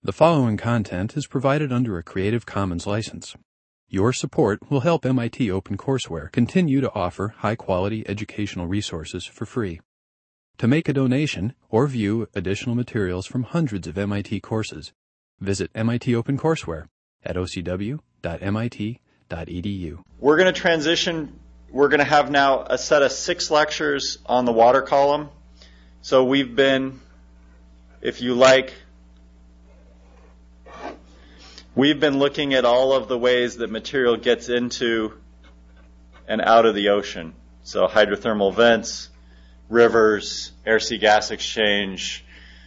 The following content is provided under a Creative Commons license. Your support will help MIT OpenCourseware continue to offer high-quality educational resources for free. To make a donation or view additional materials from hundreds of MIT courses, visit MIT OpenCourseware at ocw.mit.edu. We're going to transition. We're going to have now a set of 6 lectures on the water column. So we've been, if you like, we've been looking at all of the ways that material gets into and out of the ocean. So hydrothermal vents, rivers, air-sea gas exchange,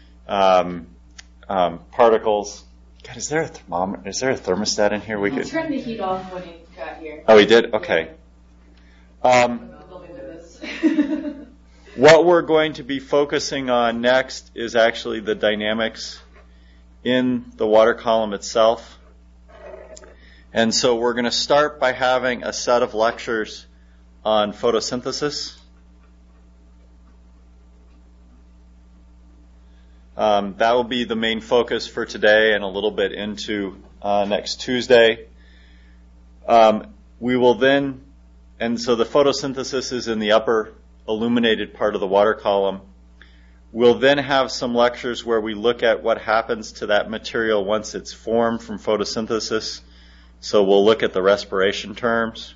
particles. God, is there a thermometer? Is there a thermostat in here? We could turn the heat off when you got here. Oh, we did? Okay. What we're going to be focusing on next is actually the dynamics in the water column itself. And so we're going to start by having a set of lectures on photosynthesis. That will be the main focus for today and a little bit into next Tuesday. We will then, and so the photosynthesis is in the upper illuminated part of the water column. We'll then have some lectures where we look at what happens to that material once it's formed from photosynthesis. So we'll look at the respiration terms.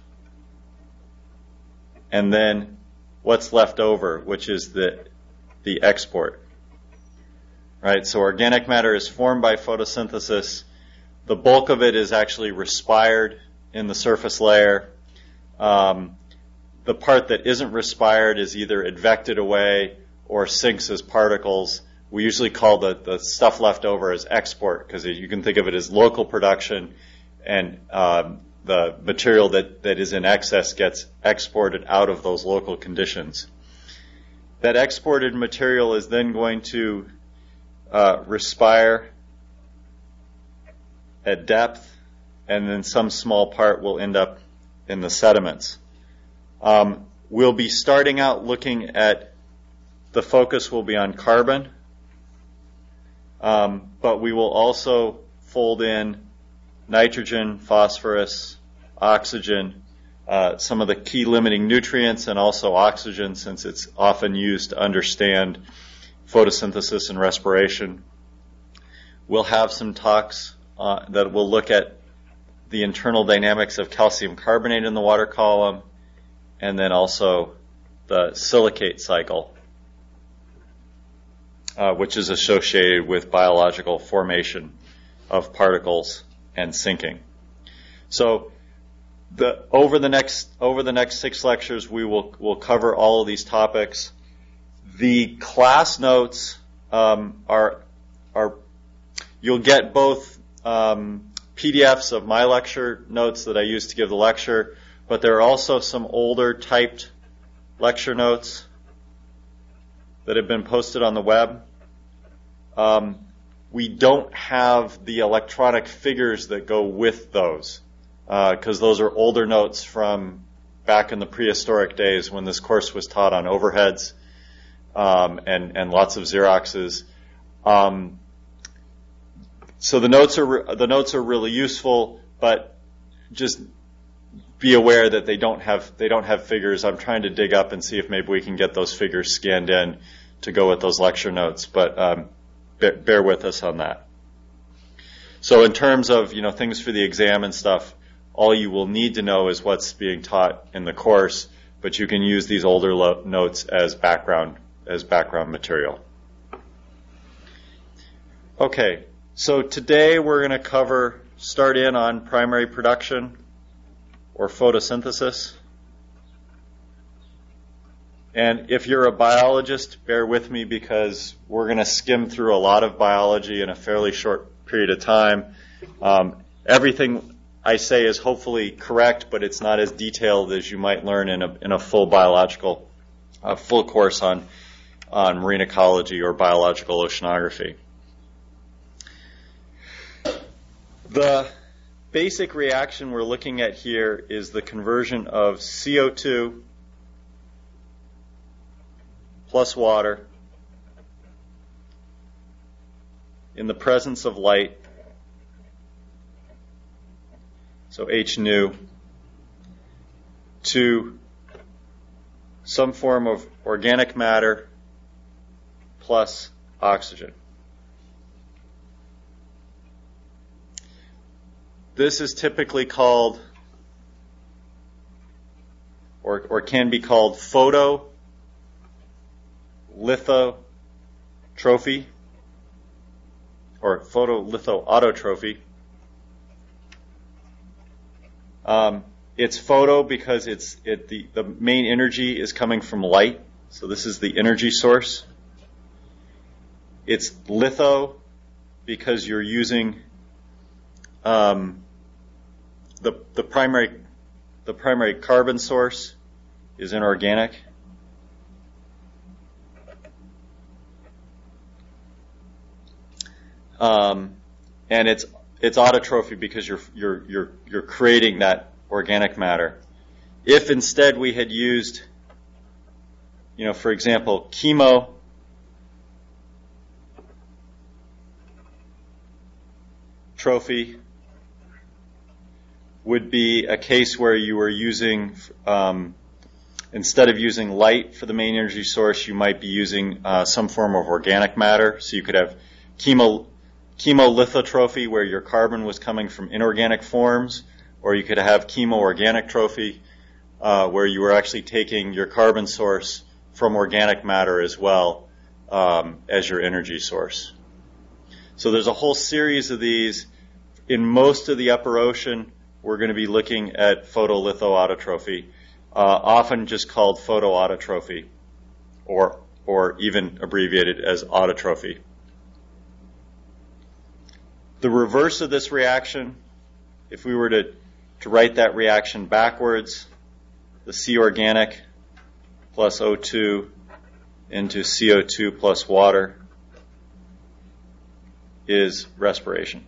And then what's left over, which is the export. Right? So organic matter is formed by photosynthesis. The bulk of it is actually respired in the surface layer. The part that isn't respired is either advected away or sinks as particles. We usually call the stuff left over as export because you can think of it as local production, and the material that is in excess gets exported out of those local conditions. That exported material is then going to respire at depth, and then some small part will end up in the sediments. We'll be starting out looking at, the focus will be on carbon, but we will also fold in nitrogen, phosphorus, oxygen, some of the key limiting nutrients, and also oxygen, since it's often used to understand photosynthesis and respiration. We'll have some talks that will look at the internal dynamics of calcium carbonate in the water column, and then also the silicate cycle, which is associated with biological formation of particles and sinking. So over the next 6 lectures, we'll cover all of these topics. The class notes are you'll get both PDFs of my lecture notes that I use to give the lecture, but there are also some older typed lecture notes that have been posted on the web. We don't have the electronic figures that go with those, because those are older notes from back in the prehistoric days when this course was taught on overheads and lots of Xeroxes. So the notes are really useful, but just be aware that they don't have figures. I'm trying to dig up and see if maybe we can get those figures scanned in to go with those lecture notes, but bear with us on that. So in terms of things for the exam and stuff, all you will need to know is what's being taught in the course, but you can use these older notes as background material. Okay, so today we're going to start in on primary production or photosynthesis. And if you're a biologist, bear with me because we're going to skim through a lot of biology in a fairly short period of time. Everything I say is hopefully correct, but it's not as detailed as you might learn in a full biological, full course on marine ecology or biological oceanography. The basic reaction we're looking at here is the conversion of CO2 plus water in the presence of light, so H nu, to some form of organic matter plus oxygen. This is typically called, or can be called, photolithotrophy, or photolithoautotrophy. It's photo because the main energy is coming from light, so this is the energy source. It's litho because you're using the primary carbon source is inorganic. And it's autotrophy because you're creating that organic matter. If instead we had used, for example, chemotrophy would be a case where you were using, instead of using light for the main energy source, you might be using some form of organic matter. So you could have chemolithotrophy, where your carbon was coming from inorganic forms, or you could have chemoorganic trophy, where you were actually taking your carbon source from organic matter as well as your energy source. So there's a whole series of these. In most of the upper ocean, we're going to be looking at photolithoautotrophy, often just called photoautotrophy, or even abbreviated as autotrophy. The reverse of this reaction, if we were to write that reaction backwards, the C organic plus O2 into CO2 plus water is respiration.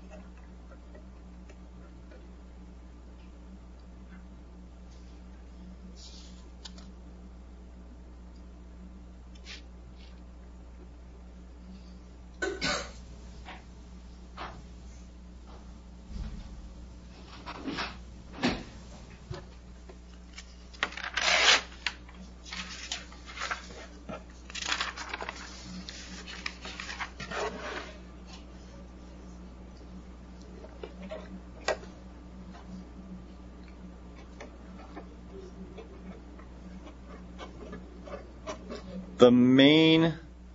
The main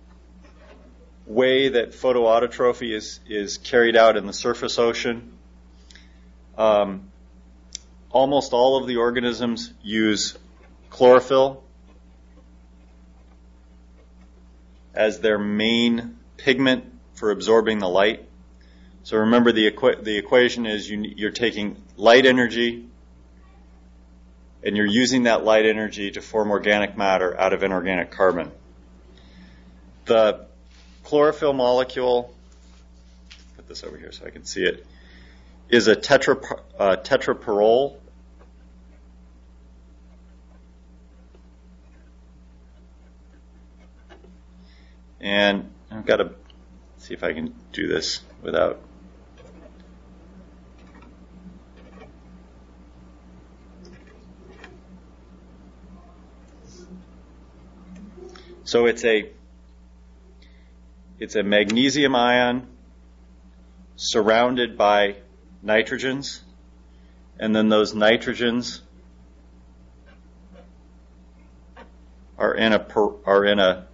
way that photoautotrophy is carried out in the surface ocean, almost all of the organisms use chlorophyll as their main pigment for absorbing the light. So remember, the equation is you're taking light energy and you're using that light energy to form organic matter out of inorganic carbon. The chlorophyll molecule, put this over here so I can see it, is a tetraperol. And I've got to see if I can do this without. So it's a magnesium ion surrounded by nitrogens, and then those nitrogens are in a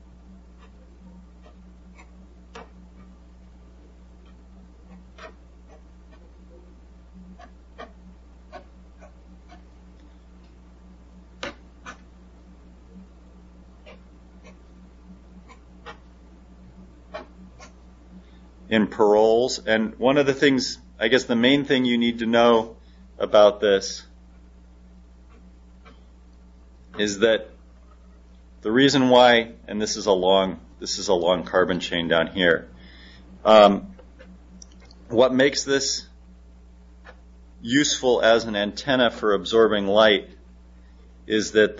in perols. And one of the things, I guess the main thing you need to know about this is that the reason why, and this is a long carbon chain down here, what makes this useful as an antenna for absorbing light is that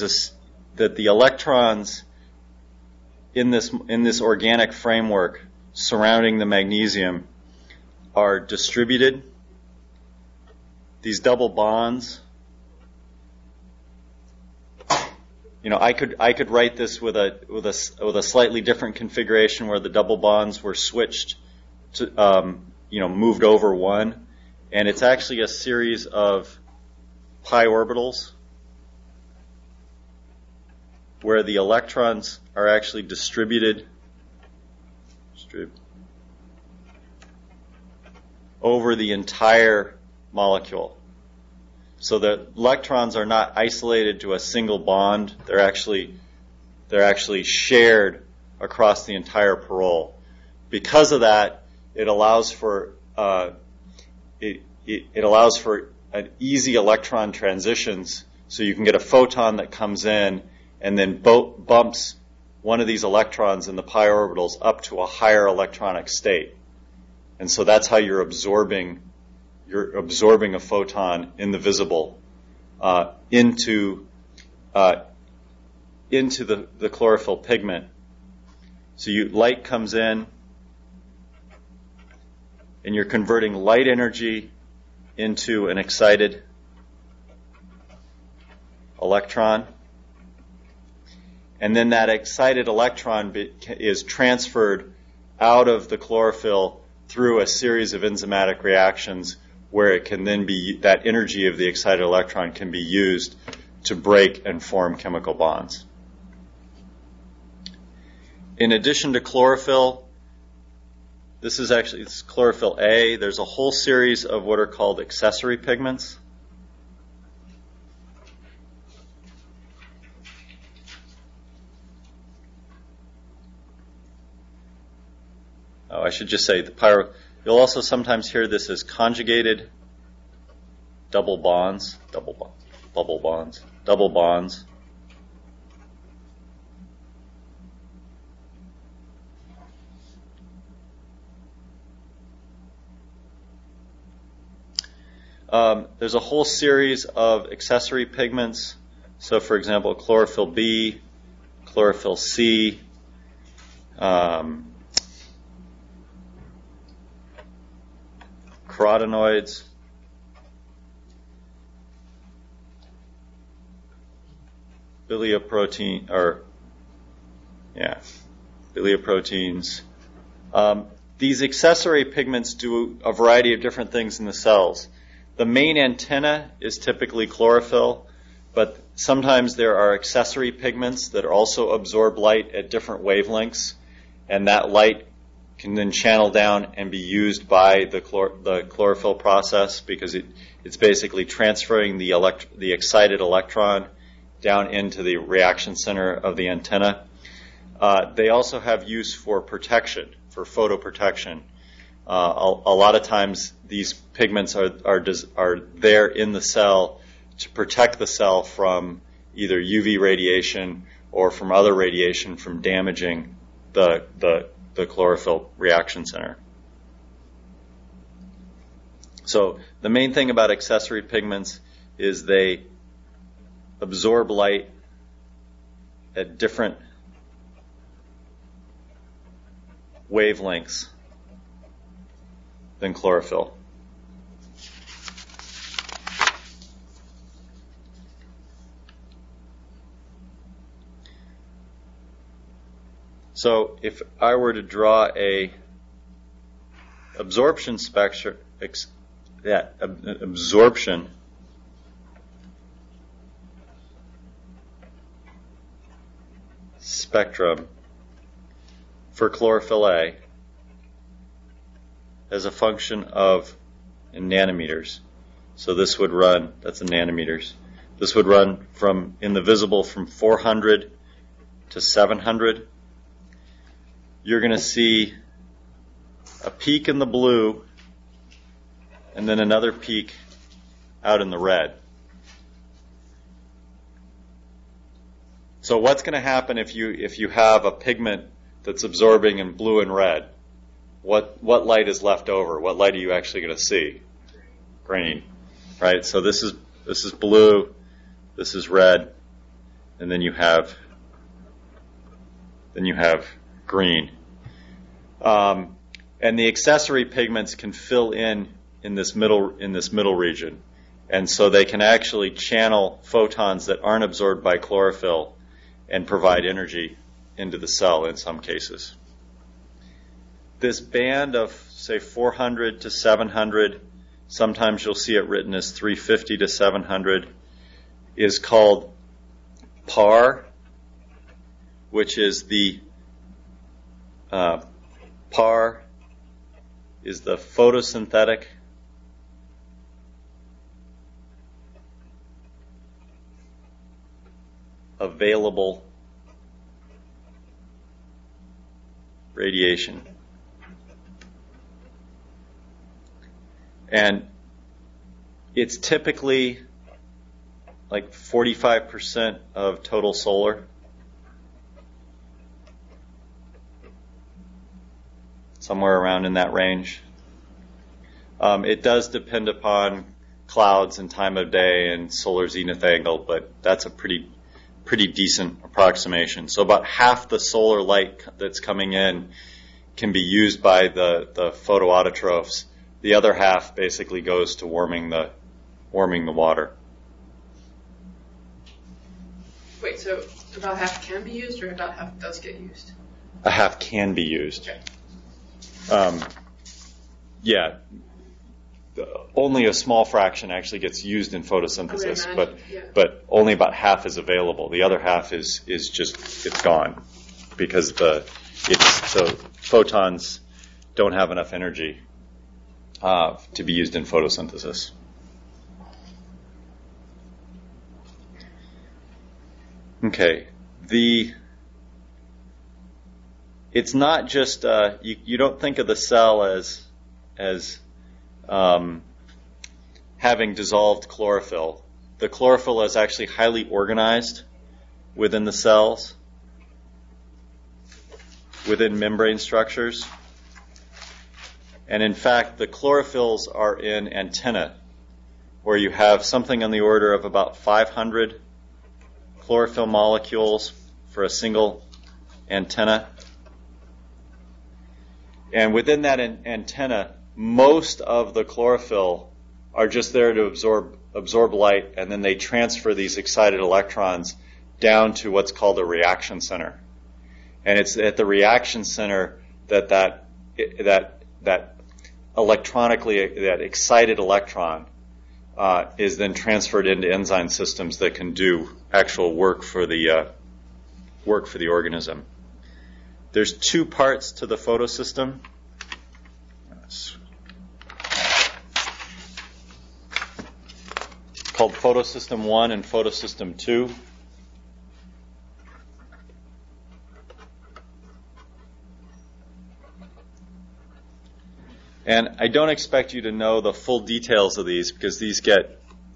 that the electrons in this organic framework surrounding the magnesium are distributed. These double bonds, I could write this with a slightly different configuration where the double bonds were switched to moved over one, and it's actually a series of pi orbitals where the electrons are actually distributed over the entire molecule. So the electrons are not isolated to a single bond. They're actually shared across the entire parole. Because of that, it allows for an easy electron transitions. So you can get a photon that comes in and then bumps one of these electrons in the pi orbitals up to a higher electronic state. And so that's how you're absorbing a photon in the visible into the chlorophyll pigment. So light comes in, and you're converting light energy into an excited electron. And then that excited electron is transferred out of the chlorophyll through a series of enzymatic reactions where it can then be, that energy of the excited electron can be used to break and form chemical bonds. In addition to chlorophyll, it's chlorophyll A. There's a whole series of what are called accessory pigments. I should just say you'll also sometimes hear this as conjugated double bonds. There's a whole series of accessory pigments. So, for example, chlorophyll B, chlorophyll C, carotenoids, bilioproteins. These accessory pigments do a variety of different things in the cells. The main antenna is typically chlorophyll, but sometimes there are accessory pigments that also absorb light at different wavelengths, and that light can then channel down and be used by the chlorophyll process because it's basically transferring the excited electron down into the reaction center of the antenna. They also have use for protection, for photoprotection. A lot of times these pigments are there in the cell to protect the cell from either UV radiation or from other radiation from damaging the chlorophyll reaction center. So the main thing about accessory pigments is they absorb light at different wavelengths than chlorophyll. So if I were to draw a absorption spectrum, absorption spectrum for chlorophyll A as a function of in nanometers. So this would run, that's in nanometers. This would run from, in the visible, from 400 to 700. You're going to see a peak in the blue and then another peak out in the red. So what's going to happen if you have a pigment that's absorbing in blue and red? What light is left over? What light are you actually going to see? Green, right? So this is blue, this is red, and then you have green. And the accessory pigments can fill in this middle region. And so they can actually channel photons that aren't absorbed by chlorophyll and provide energy into the cell in some cases. This band of, say, 400 to 700, sometimes you'll see it written as 350 to 700, is called PAR, which is the PAR is the photosynthetic available radiation. And it's typically like 45% of total solar. Somewhere around in that range. It does depend upon clouds and time of day and solar zenith angle, but that's a pretty decent approximation. So about half the solar light that's coming in can be used by the photoautotrophs. The other half basically goes to warming the water. Wait, so about half can be used, or about half does get used? A half can be used. Okay. Yeah, only a small fraction actually gets used in photosynthesis, but only about half is available. The other half is just it's gone because the photons don't have enough energy to be used in photosynthesis. Okay, it's not just you don't think of the cell as having dissolved chlorophyll. The chlorophyll is actually highly organized within the cells, within membrane structures. And in fact, the chlorophylls are in antennae, where you have something on the order of about 500 chlorophyll molecules for a single antenna. And within that antenna, most of the chlorophyll are just there to absorb light, and then they transfer these excited electrons down to what's called a reaction center. And it's at the reaction center that excited electron is then transferred into enzyme systems that can do actual work for the organism. There's two parts to the photosystem. Called photosystem 1 and photosystem 2. And I don't expect you to know the full details of these because these get,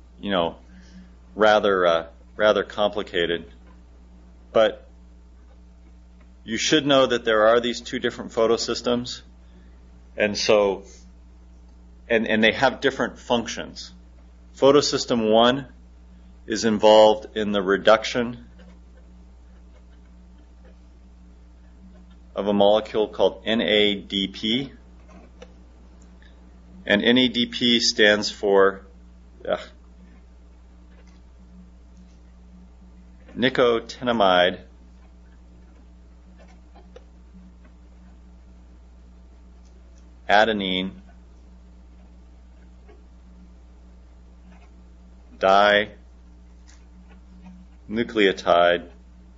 rather complicated. But you should know that there are these two different photosystems, and so, and they have different functions. Photosystem 1 is involved in the reduction of a molecule called NADP. And NADP stands for nicotinamide adenine dinucleotide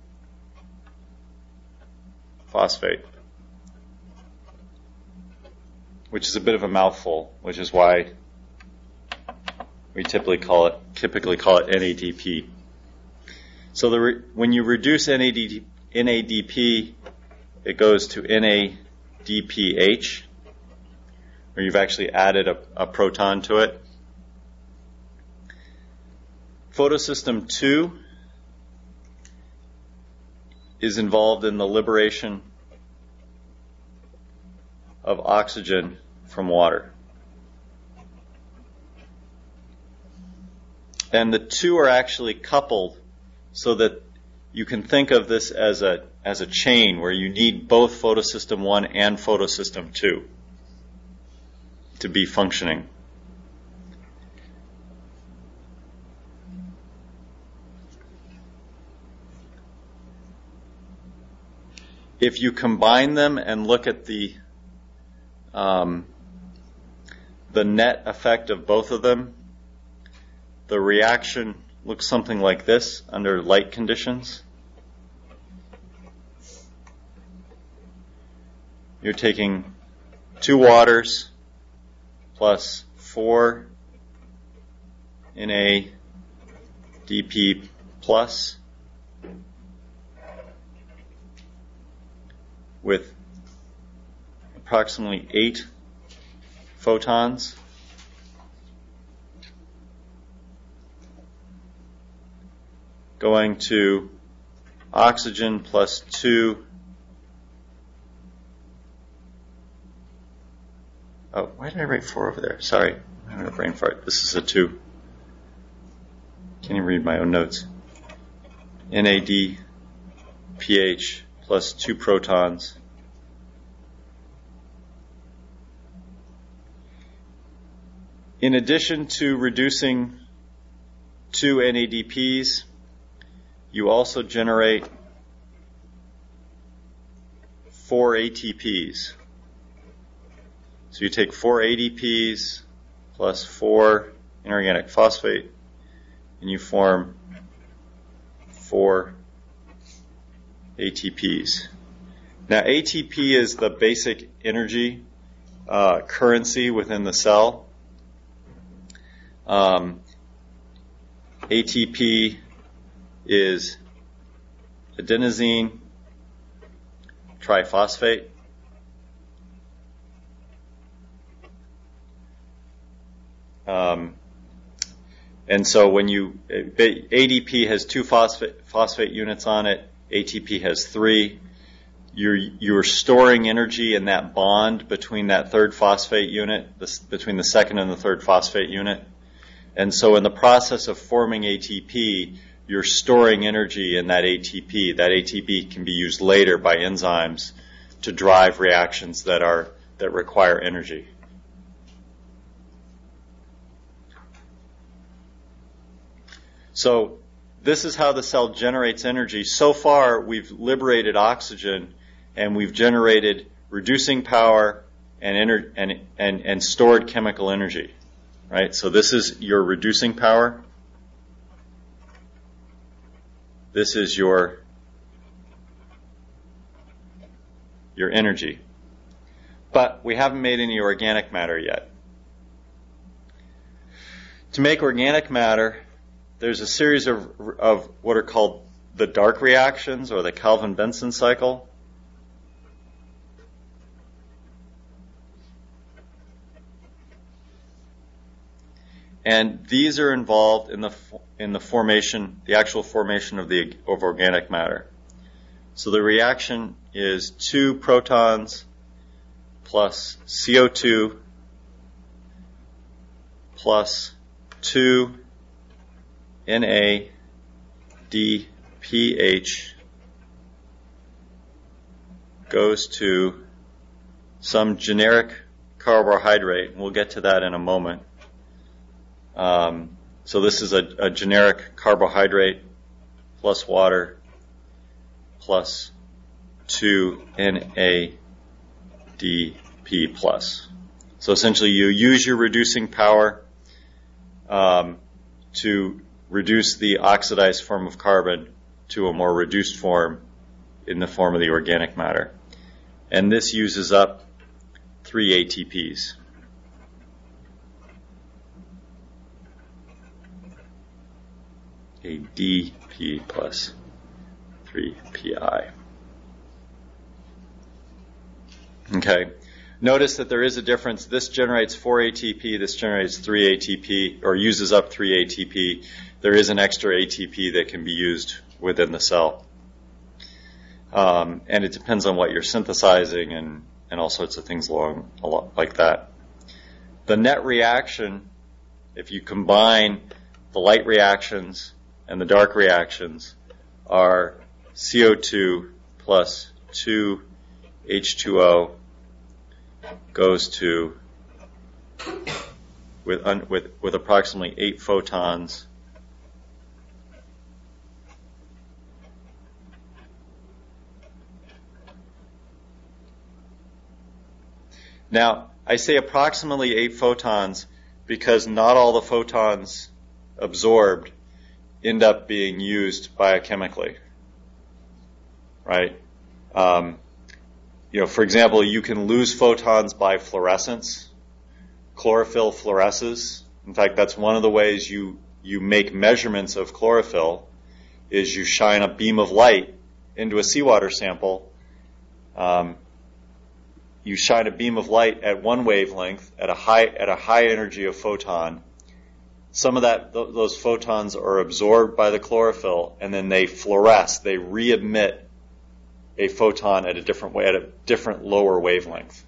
phosphate, which is a bit of a mouthful, which is why we typically call it NADP. So when you reduce NADP, it goes to NADPH, where you've actually added a proton to it. Photosystem 2 is involved in the liberation of oxygen from water. And the two are actually coupled so that you can think of this as a as a chain where you need both photosystem 1 and photosystem 2 to be functioning. If you combine them and look at the net effect of both of them, the reaction looks something like this under light conditions. You're taking 2 waters plus 4 NADP plus with approximately 8 photons. Going to oxygen plus 2. Oh, why did I write 4 over there? Sorry, I'm having a brain fart. This is a 2. Can't even read my own notes. NADPH plus 2 protons. In addition to reducing 2 NADPs, you also generate 4 ATPs. So you take 4 ADPs plus 4 inorganic phosphate, and you form 4 ATPs. Now ATP is the basic energy currency within the cell. ATP is adenosine triphosphate. And so when ADP has 2 phosphate units on it, ATP has 3. You're storing energy in that bond between that third phosphate unit, between the second and the third phosphate unit. And so in the process of forming ATP, you're storing energy in that ATP. That ATP can be used later by enzymes to drive reactions that require energy. So this is how the cell generates energy. So far, we've liberated oxygen, and we've generated reducing power and stored chemical energy. Right? So this is your reducing power. This is your energy. But we haven't made any organic matter yet. To make organic matter, there's a series of what are called the dark reactions, or the Calvin-Benson cycle. And these are involved in the formation, the actual formation of organic matter. So the reaction is 2 protons plus CO2 plus 2 NADPH goes to some generic carbohydrate. We'll get to that in a moment. So this is a generic carbohydrate plus water plus 2 NADP plus. So essentially you use your reducing power to reduce the oxidized form of carbon to a more reduced form in the form of the organic matter. And this uses up 3 ATPs. ADP plus 3PI. Okay. Notice that there is a difference. This generates 4 ATP. This generates 3 ATP, or uses up 3 ATP. There is an extra ATP that can be used within the cell. And it depends on what you're synthesizing and all sorts of things like that. The net reaction, if you combine the light reactions and the dark reactions, are CO2 plus 2 H2O goes to, with approximately 8 photons, now, I say approximately 8 photons because not all the photons absorbed end up being used biochemically, right? For example, you can lose photons by fluorescence. Chlorophyll fluoresces. In fact, that's one of the ways you make measurements of chlorophyll, is you shine a beam of light into a seawater sample. You shine a beam of light at one wavelength at a high energy of photon. Some of those photons are absorbed by the chlorophyll, and then they fluoresce. They re-emit a photon at a different lower wavelength.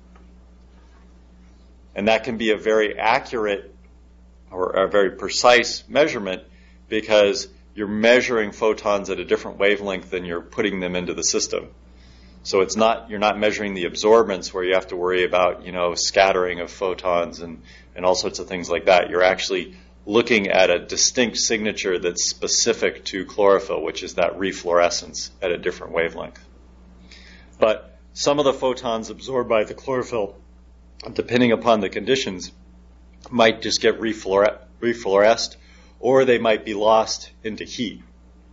And that can be a very accurate or a very precise measurement because you're measuring photons at a different wavelength than you're putting them into the system. So you're not measuring the absorbance where you have to worry about, scattering of photons and all sorts of things like that. You're actually looking at a distinct signature that's specific to chlorophyll, which is that refluorescence at a different wavelength. But some of the photons absorbed by the chlorophyll, depending upon the conditions, might just get refluoresced, or they might be lost into heat.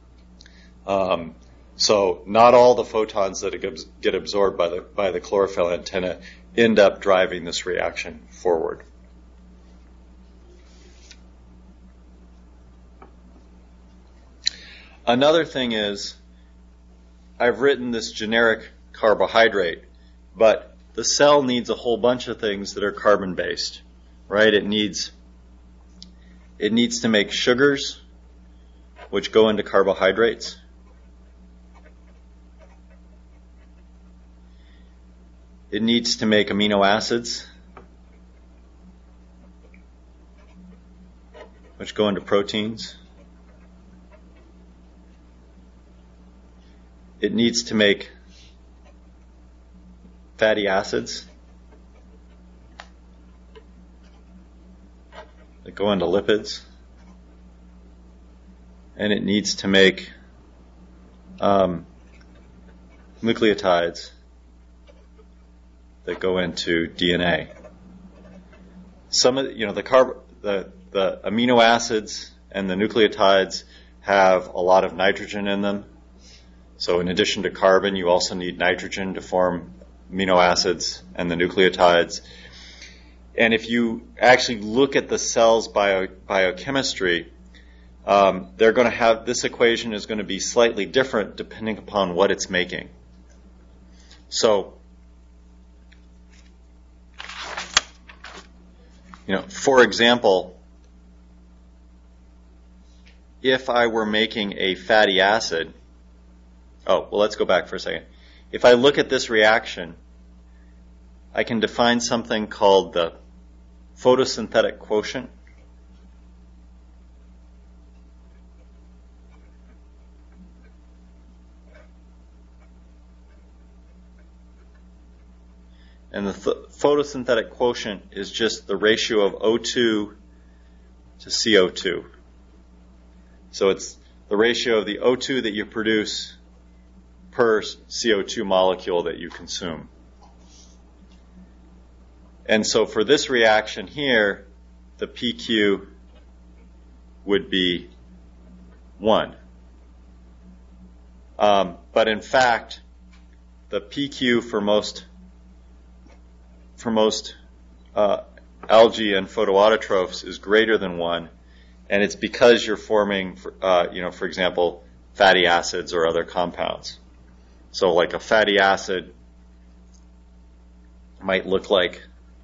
So not all the photons that get absorbed by the chlorophyll antenna end up driving this reaction forward. Another thing is, I've written this generic carbohydrate, but the cell needs a whole bunch of things that are carbon-based, right? It needs to make sugars, which go into carbohydrates. It needs to make amino acids, which go into proteins. It needs to make fatty acids that go into lipids. And it needs to make nucleotides that go into DNA. Some of the amino acids and the nucleotides have a lot of nitrogen in them. So in addition to carbon, you also need nitrogen to form amino acids and the nucleotides. And if you actually look at the cell's biochemistry, they're going to have, this equation is going to be slightly different depending upon what it's making. So, for example, if I were making a fatty acid, let's go back for a second. If I look at this reaction, I can define something called the photosynthetic quotient. And the photosynthetic quotient is just the ratio of O2 to CO2. So it's the ratio of the O2 that you produce per CO2 molecule that you consume. And so for this reaction here, the PQ would be 1. But in fact, the PQ for most algae and photoautotrophs is greater than 1, and it's because you're forming, for example, fatty acids or other compounds. So like a fatty acid might look like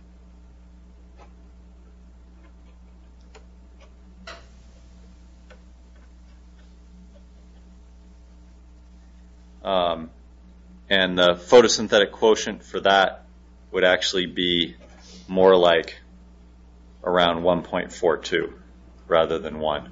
and the photosynthetic quotient for that would actually be more like around 1.42 rather than 1.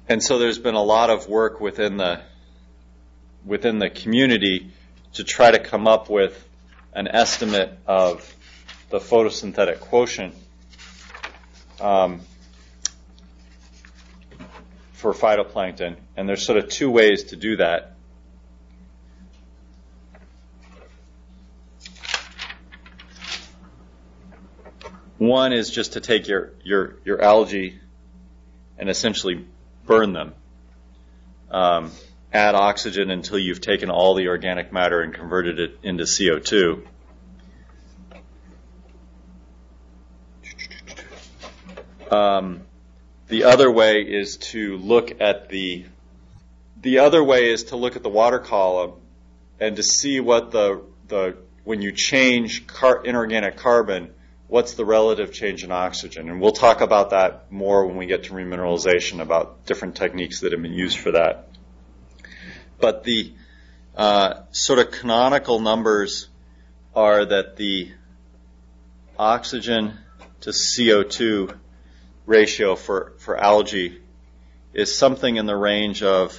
And so there's been a lot of work within the community to try to come up with an estimate of the photosynthetic quotient for phytoplankton. And there's sort of two ways to do that. One is just to take your algae and essentially burn them. Add oxygen until you've taken all the organic matter and converted it into CO2. The other way is to look at the water column and to see what when you change inorganic carbon, what's the relative change in oxygen. And we'll talk about that more when we get to remineralization, about different techniques that have been used for that. But the sort of canonical numbers are that the oxygen to CO2 ratio for algae is something in the range of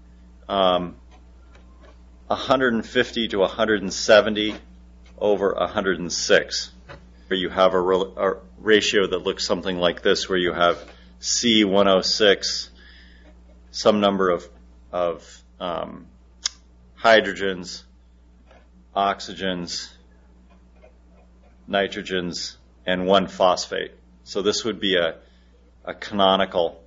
150 to 170 over 106. Where you have a ratio that looks something like this, where you have C106, some number of hydrogens, oxygens, nitrogens, and one phosphate. So this would be a canonical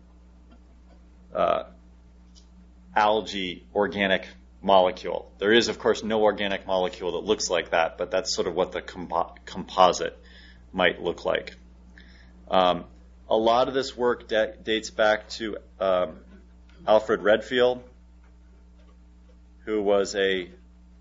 algae organic molecule. There is, of course, no organic molecule that looks like that, but that's sort of what the composite might look like. A lot of this work dates back to Alfred Redfield, who was a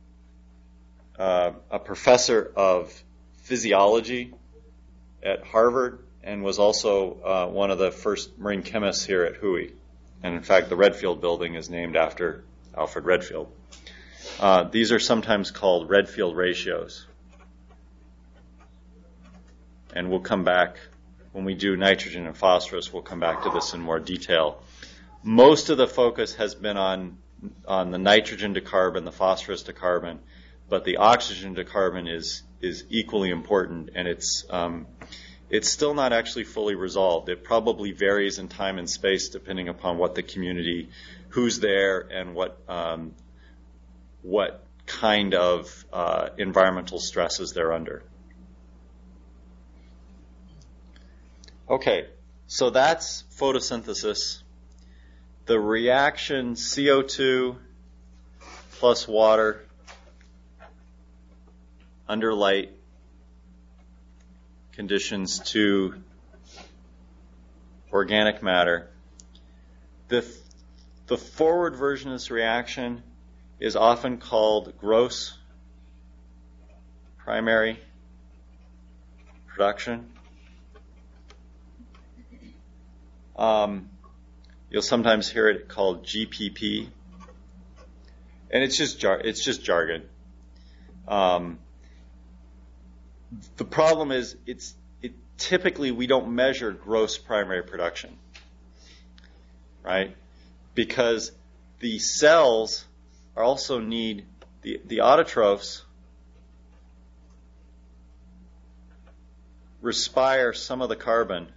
professor of physiology at Harvard and was also one of the first marine chemists here at Hui. And in fact, the Redfield building is named after Alfred Redfield. These are sometimes called Redfield ratios. And we'll come back, when we do nitrogen and phosphorus, we'll come back to this in more detail. Most of the focus has been on the nitrogen to carbon, the phosphorus to carbon, but the oxygen to carbon is equally important, and it's still not actually fully resolved. It probably varies in time and space depending upon what the community, who's there, and what kind of environmental stresses they're under. Okay, so that's photosynthesis. The reaction CO2 plus water under light conditions to organic matter. The forward version of this reaction is often called gross primary production. You'll sometimes hear it called GPP, and it's just jargon. The problem is typically we don't measure gross primary production, right? Because the cells also need the autotrophs respire some of the carbon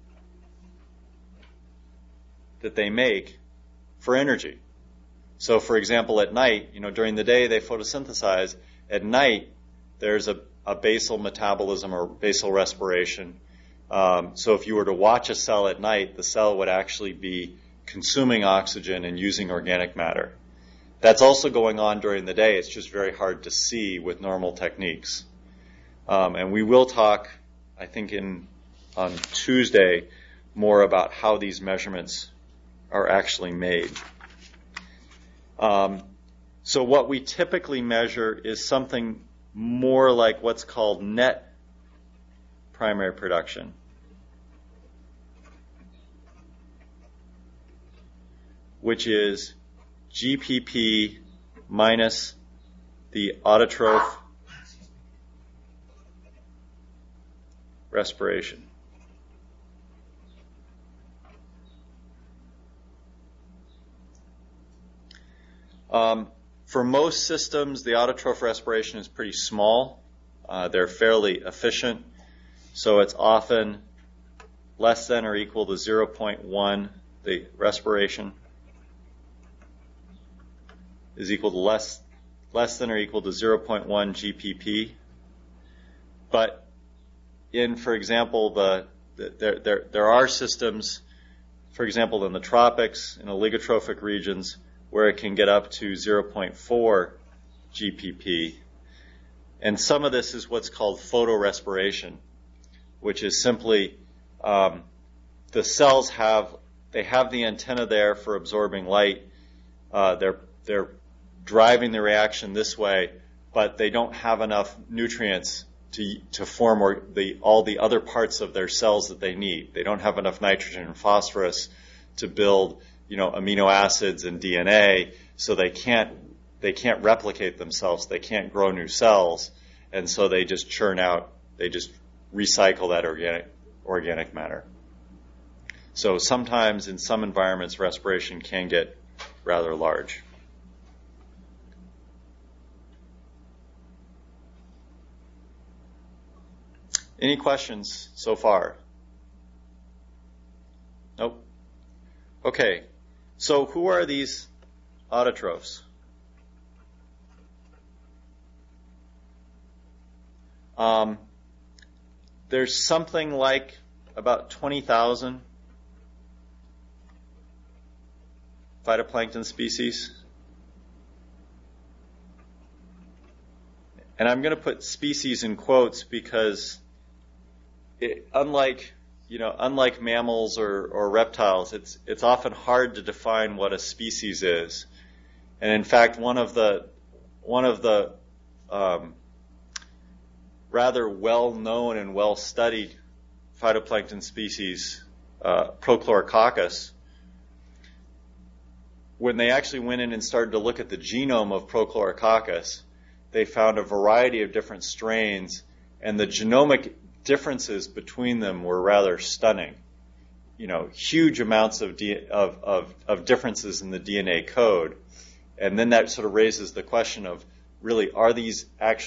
that they make for energy. So, for example, at night, during the day they photosynthesize. At night, there's a basal metabolism or basal respiration. So if you were to watch a cell at night, the cell would actually be consuming oxygen and using organic matter. That's also going on during the day. It's just very hard to see with normal techniques. And we will talk, I think, on Tuesday more about how these measurements are actually made. So what we typically measure is something more like what's called net primary production, which is GPP minus the autotroph respiration. For most systems, the autotroph respiration is pretty small. They're fairly efficient, so it's often less than or equal to 0.1. The respiration is equal to less than or equal to 0.1 GPP. But for example, there are systems, for example, in the tropics, in oligotrophic regions, where it can get up to 0.4 GPP. And some of this is what's called photorespiration, which is simply the cells have the antenna there for absorbing light. They're driving the reaction this way, but they don't have enough nutrients to form all the other parts of their cells that they need. They don't have enough nitrogen and phosphorus to build amino acids and DNA, so they can't replicate themselves. They can't grow new cells, and so they just churn out. They just recycle that organic matter. So sometimes in some environments, respiration can get rather large. Any questions so far? Nope. Okay. So who are these autotrophs? There's something like about 20,000 phytoplankton species. And I'm going to put species in quotes because unlike mammals or reptiles, it's often hard to define what a species is. And in fact, one of the rather well-known and well-studied phytoplankton species, Prochlorococcus, when they actually went in and started to look at the genome of Prochlorococcus, they found a variety of different strains, and the genomic differences between them were rather stunning. Huge amounts of differences in the DNA code. And then that sort of raises the question of, really, are these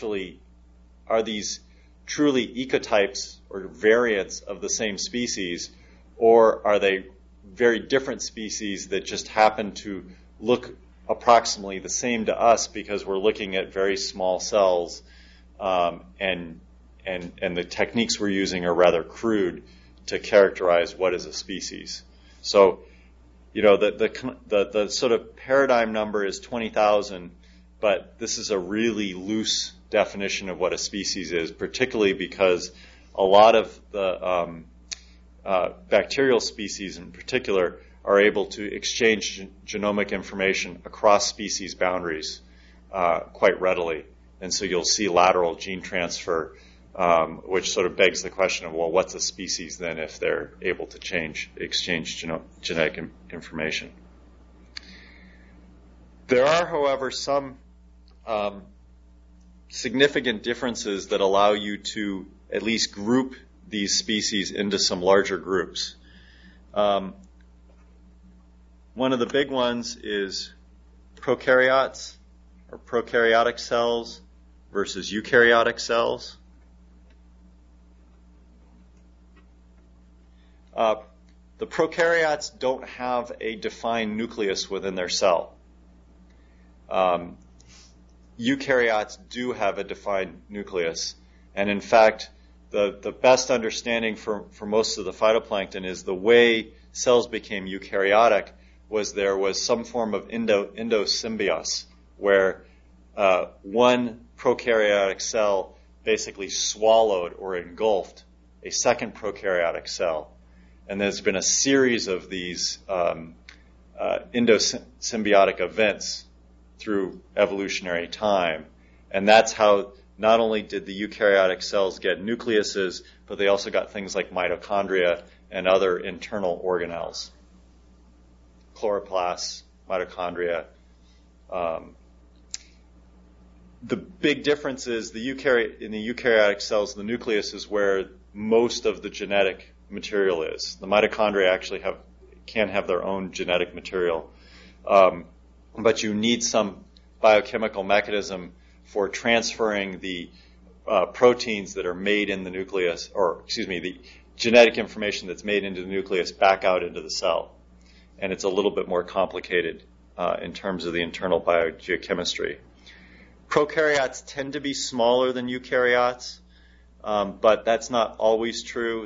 truly ecotypes or variants of the same species, or are they very different species that just happen to look approximately the same to us because we're looking at very small cells, and the techniques we're using are rather crude to characterize what is a species. So, the sort of paradigm number is 20,000, but this is a really loose definition of what a species is, particularly because a lot of the bacterial species in particular are able to exchange genomic information across species boundaries quite readily. And so you'll see lateral gene transfer, which sort of begs the question of, well, what's a species then if they're able to exchange genetic information? There are, however, some significant differences that allow you to at least group these species into some larger groups. One of the big ones is prokaryotes, or prokaryotic cells, versus eukaryotic cells. The prokaryotes don't have a defined nucleus within their cell. Eukaryotes do have a defined nucleus, and in fact, the best understanding for most of the phytoplankton is the way cells became eukaryotic was there was some form of endosymbiose, where one prokaryotic cell basically swallowed or engulfed a second prokaryotic cell. And there's been a series of these endosymbiotic events through evolutionary time. And that's how not only did the eukaryotic cells get nucleuses, but they also got things like mitochondria and other internal organelles. Chloroplasts, mitochondria. The big difference is in the eukaryotic cells, the nucleus is where most of the genetic material is. The mitochondria actually can have their own genetic material. but you need some biochemical mechanism for transferring the proteins that are made in the nucleus, the genetic information that's made into the nucleus back out into the cell. And it's a little bit more complicated in terms of the internal biogeochemistry. Prokaryotes tend to be smaller than eukaryotes, but that's not always true.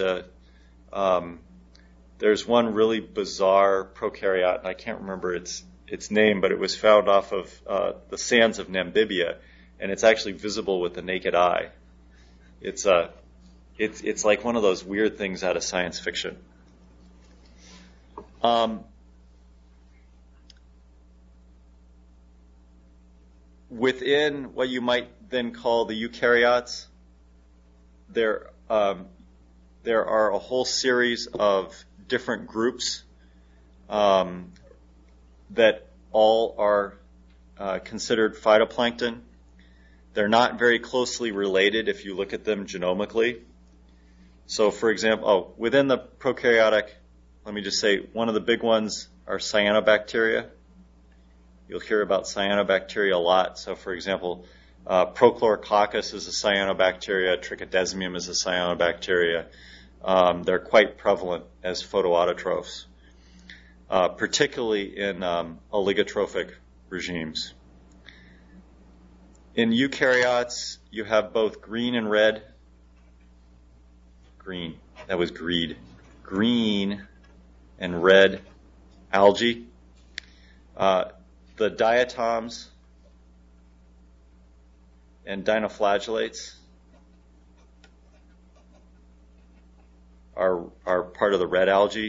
There's one really bizarre prokaryote, and I can't remember its name, but it was found off of the sands of Namibia, and it's actually visible with the naked eye. It's like one of those weird things out of science fiction. Within what you might then call the eukaryotes, there are a whole series of different groups that all are considered phytoplankton. They're not very closely related if you look at them genomically. So, for example, within the prokaryotic, let me just say one of the big ones are cyanobacteria. You'll hear about cyanobacteria a lot. So, for example, Prochlorococcus is a cyanobacteria, Trichodesmium is a cyanobacteria. They're quite prevalent as photoautotrophs, particularly in oligotrophic regimes. In eukaryotes, you have both green and red. Green, that was greed. Green and red algae. The diatoms and dinoflagellates are part of the red algae.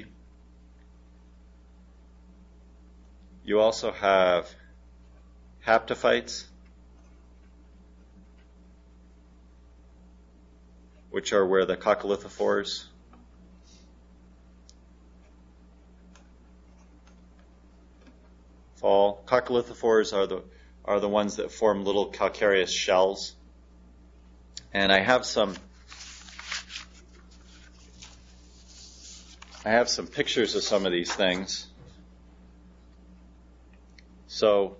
You also have haptophytes, which are where the coccolithophores fall. Coccolithophores are the ones that form little calcareous shells. And I have some pictures of some of these things. So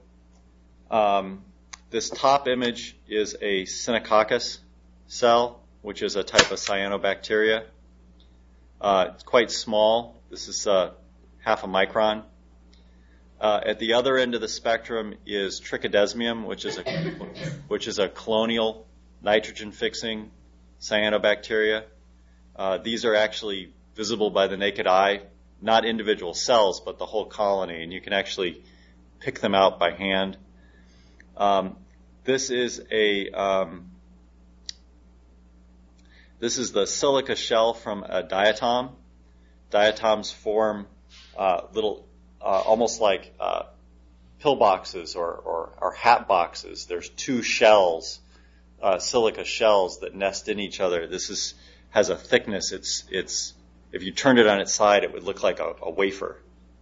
this top image is a Synococcus cell, which is a type of cyanobacteria. It's quite small. This is half a micron. At the other end of the spectrum is Trichodesmium, which is a colonial nitrogen-fixing cyanobacteria. These are actually visible by the naked eye, not individual cells, but the whole colony, and you can actually pick them out by hand. This is the silica shell from a diatom. Diatoms form little, almost like pillboxes or hat boxes. There's two shells, silica shells that nest in each other. This has a thickness. It's if you turned it on its side, it would look like a wafer.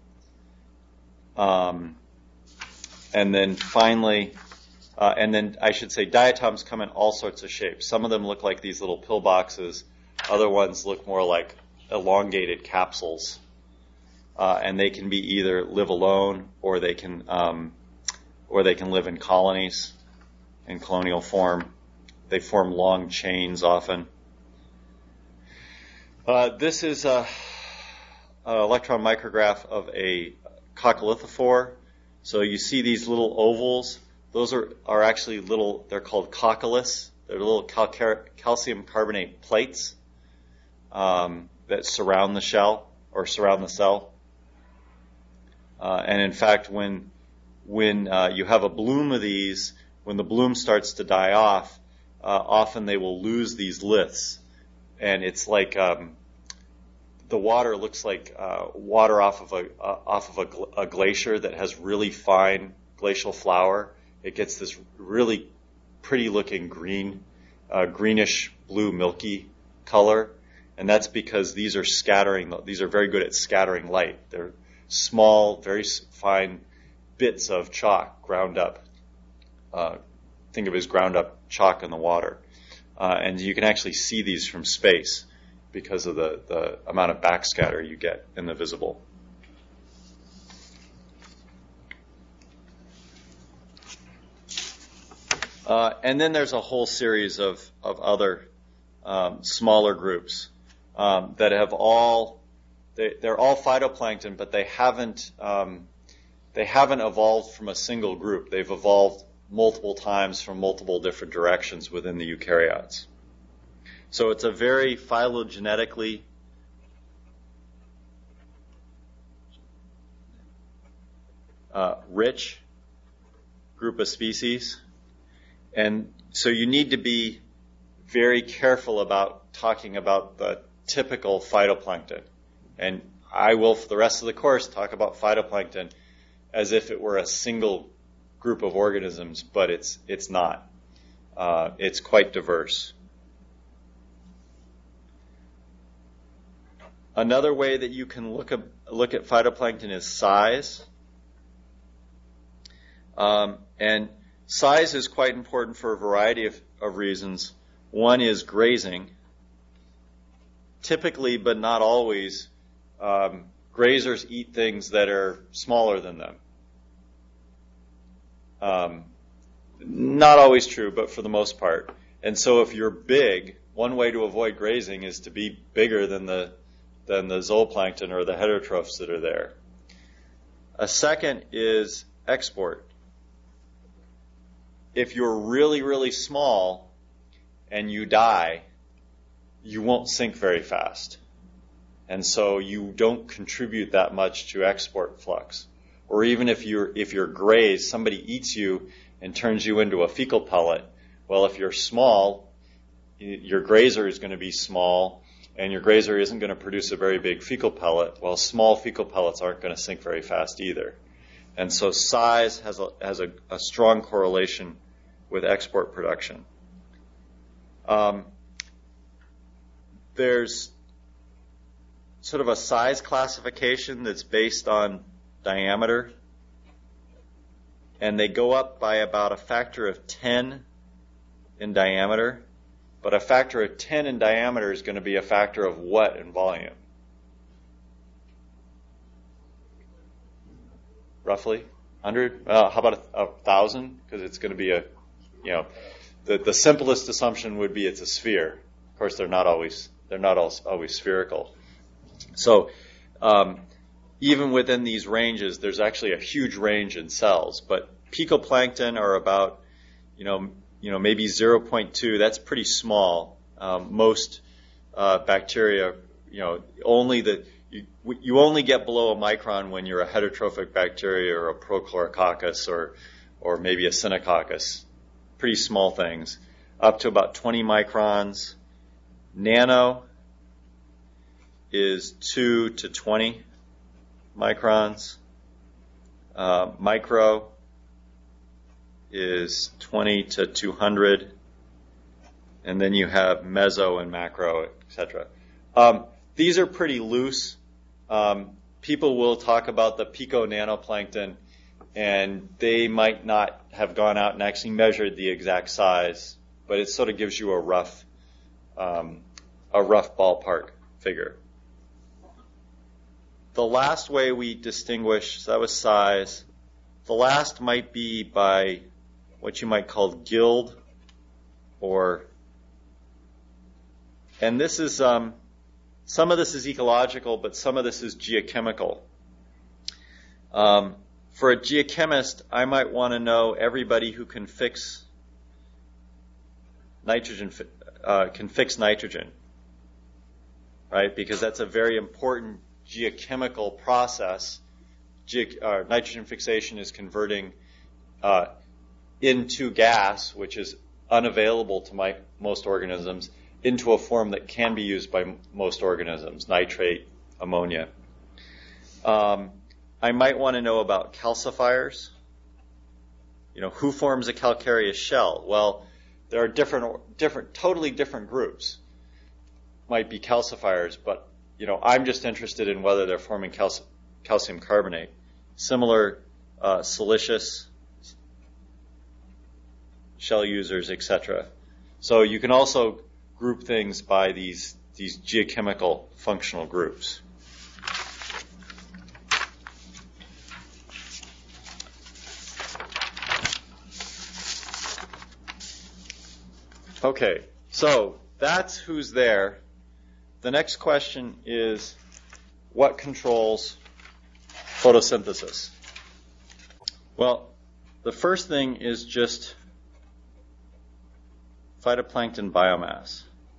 And then finally, I should say diatoms come in all sorts of shapes. Some of them look like these little pillboxes. Other ones look more like elongated capsules. And they can be either live alone or they can live in colonies in colonial form. They form long chains often. This is an electron micrograph of a coccolithophore. So you see these little ovals. Those are actually little, they're called coccoliths. They're little calcium carbonate plates that surround the shell or surround the cell. And in fact, when you have a bloom of these, when the bloom starts to die off, often they will lose these liths. And it's like the water looks like water off of a glacier that has really fine glacial flour. It gets this really pretty looking greenish blue milky color, and that's because these are very good at scattering light. They're small, very fine bits of chalk ground up. Think of it as ground up chalk in the water. And you can actually see these from space because of the amount of backscatter you get in the visible. And then there's a whole series of other smaller groups that have they're all phytoplankton, but they haven't evolved from a single group. They've evolved multiple times from multiple different directions within the eukaryotes. So it's a very phylogenetically rich group of species. And so you need to be very careful about talking about the typical phytoplankton. And I will, for the rest of the course, talk about phytoplankton as if it were a single group of organisms, but it's not. It's quite diverse. Another way that you can look at phytoplankton is size. And size is quite important for a variety of reasons. One is grazing. Typically, but not always, grazers eat things that are smaller than them. Not always true, but for the most part. And so if you're big, one way to avoid grazing is to be bigger than the zooplankton or the heterotrophs that are there. A second is export. If you're really, really small and you die, you won't sink very fast. And so you don't contribute that much to export flux. Or even if you're grazed, somebody eats you and turns you into a fecal pellet. Well, if you're small, your grazer is going to be small, and your grazer isn't going to produce a very big fecal pellet. Well, small fecal pellets aren't going to sink very fast either. And so size has a strong correlation with export production. There's sort of a size classification that's based on diameter, and they go up by about a factor of 10 in diameter, but a factor of 10 in diameter is going to be a factor of what in volume? Roughly 100? How about 1,000? Because it's going to be the simplest assumption would be it's a sphere. Of course, they're not always spherical. So even within these ranges, there's actually a huge range in cells. But picoplankton are about maybe 0.2. That's pretty small. Most bacteria, you only get below a micron when you're a heterotrophic bacteria or a Prochlorococcus or maybe a Synococcus. Pretty small things, up to about 20 microns. Nano is 2 to 20 microns. Micro is 20 to 200. And then you have meso and macro, etc. These are pretty loose. People will talk about the pico-nanoplankton, and they might not have gone out and actually measured the exact size, but it sort of gives you a rough ballpark figure. The last way we distinguish, so that was size. The last might be by what you might call guild, and this is some of this is ecological, but some of this is geochemical. For a geochemist, I might want to know everybody who can fix nitrogen, right? Because that's a very important geochemical process. Nitrogen fixation is converting into gas, which is unavailable to most organisms, into a form that can be used by most organisms, nitrate, ammonia. I might want to know about calcifiers. Who forms a calcareous shell? Well, there are totally different groups. Might be calcifiers, but I'm just interested in whether they're forming calcium carbonate. Similar siliceous shell users, etc. So you can also group things by these geochemical functional groups. Okay, so that's who's there. The next question is, what controls photosynthesis? Well, the first thing is just phytoplankton biomass.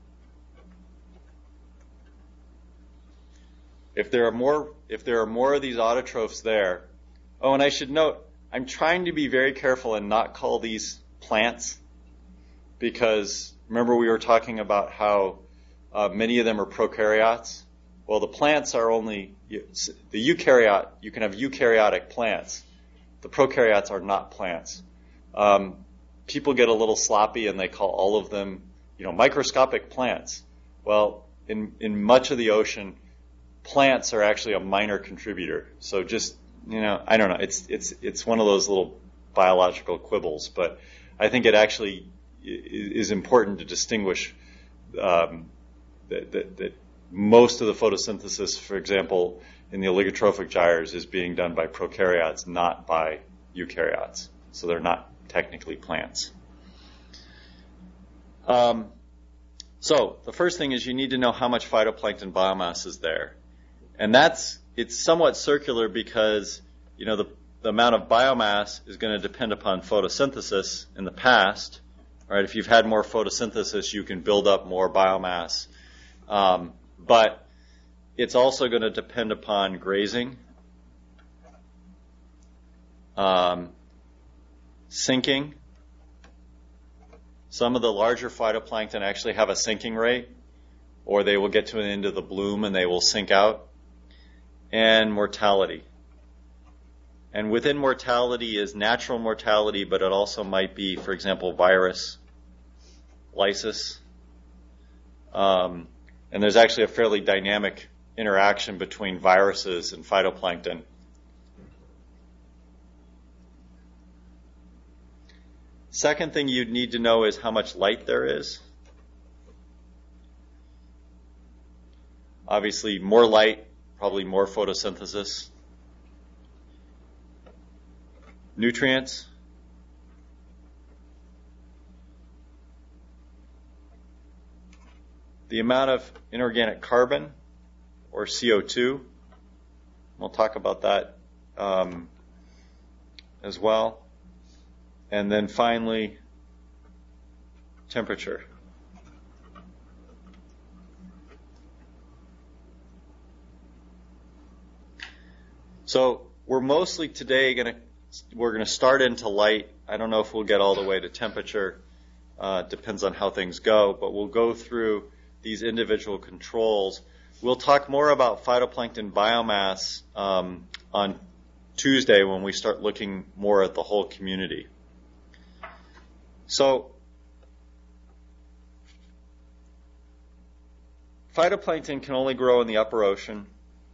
If there are more of these autotrophs there, oh, and I should note, I'm trying to be very careful and not call these plants, because remember we were talking about how many of them are prokaryotes. Well, the plants are only the eukaryote. You can have eukaryotic plants. The prokaryotes are not plants. People get a little sloppy and they call all of them, microscopic plants. Well, in much of the ocean, plants are actually a minor contributor. So just, I don't know. It's one of those little biological quibbles, but I think it actually is important to distinguish that most of the photosynthesis, for example, in the oligotrophic gyres is being done by prokaryotes, not by eukaryotes. So they're not technically plants. So the first thing is you need to know how much phytoplankton biomass is there. And it's somewhat circular because, the amount of biomass is going to depend upon photosynthesis in the past. Right? If you've had more photosynthesis, you can build up more biomass. But it's also going to depend upon grazing, sinking. Some of the larger phytoplankton actually have a sinking rate, or they will get to an end of the bloom and they will sink out. And mortality. And within mortality is natural mortality, but it also might be, for example, virus, lysis. And there's actually a fairly dynamic interaction between viruses and phytoplankton. Second thing you'd need to know is how much light there is. Obviously, more light, probably more photosynthesis. Nutrients. The amount of inorganic carbon, or CO2. We'll talk about that as well. And then finally, temperature. So we're mostly today we're going to start into light. I don't know if we'll get all the way to temperature. Depends on how things go, but we'll go through these individual controls. We'll talk more about phytoplankton biomass on Tuesday when we start looking more at the whole community. So phytoplankton can only grow in the upper ocean.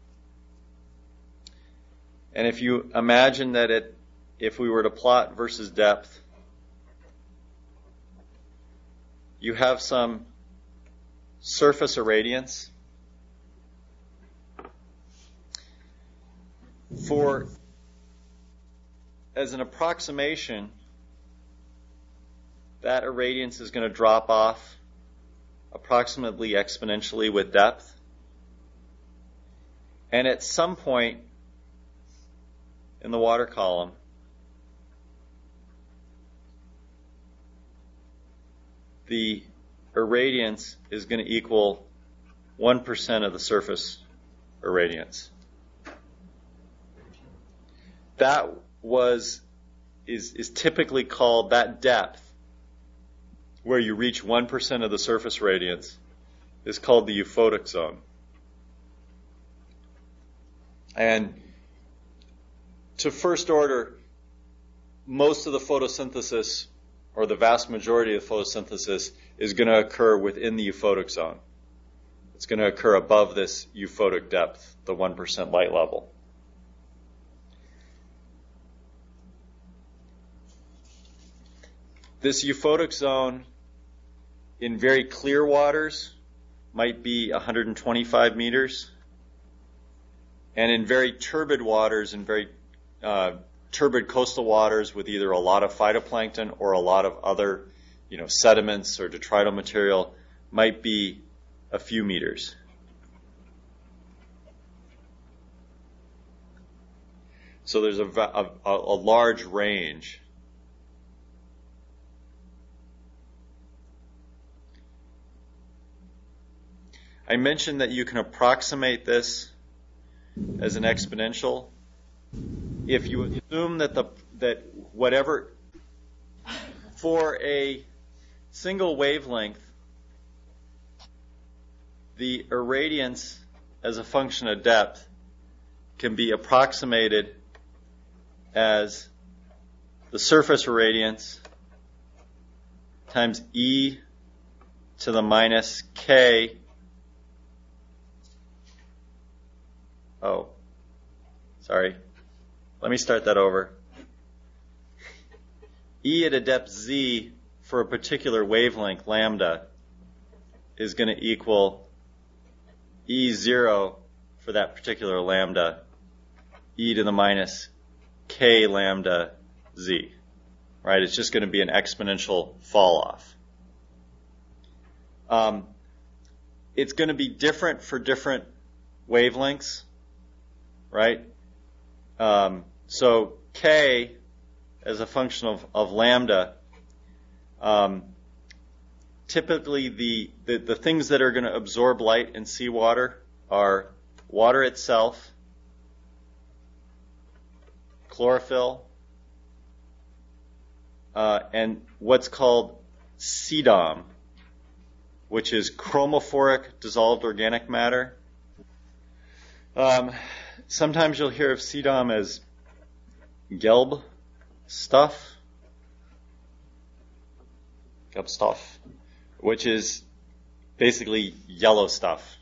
And if you imagine that if we were to plot versus depth, you have some surface irradiance. As an approximation, that irradiance is going to drop off approximately exponentially with depth. And at some point in the water column, the irradiance is going to equal 1% of the surface irradiance. That is typically called, that depth where you reach 1% of the surface radiance is called the euphotic zone. And to first order, most of the photosynthesis, or the vast majority of photosynthesis, is going to occur within the euphotic zone. It's going to occur above this euphotic depth, the 1% light level. This euphotic zone in very clear waters might be 125 meters. And in very turbid waters, in very turbid coastal waters with either a lot of phytoplankton or a lot of other, sediments or detrital material might be a few meters. So there's a large range. I mentioned that you can approximate this as an exponential. If you assume that whatever, for a single wavelength, the irradiance as a function of depth can be approximated as the surface irradiance times e to the minus k. Oh, sorry. Let me start that over. E at a depth z for a particular wavelength, lambda, is going to equal E0 for that particular lambda, e to the minus k lambda z. Right? It's just going to be an exponential fall off. It's going to be different for different wavelengths. Right? So k as a function of lambda, typically the things that are going to absorb light in seawater are water itself, chlorophyll, and what's called CDOM, which is chromophoric dissolved organic matter. Sometimes you'll hear of CDOM as Gelb stuff, which is basically yellow stuff,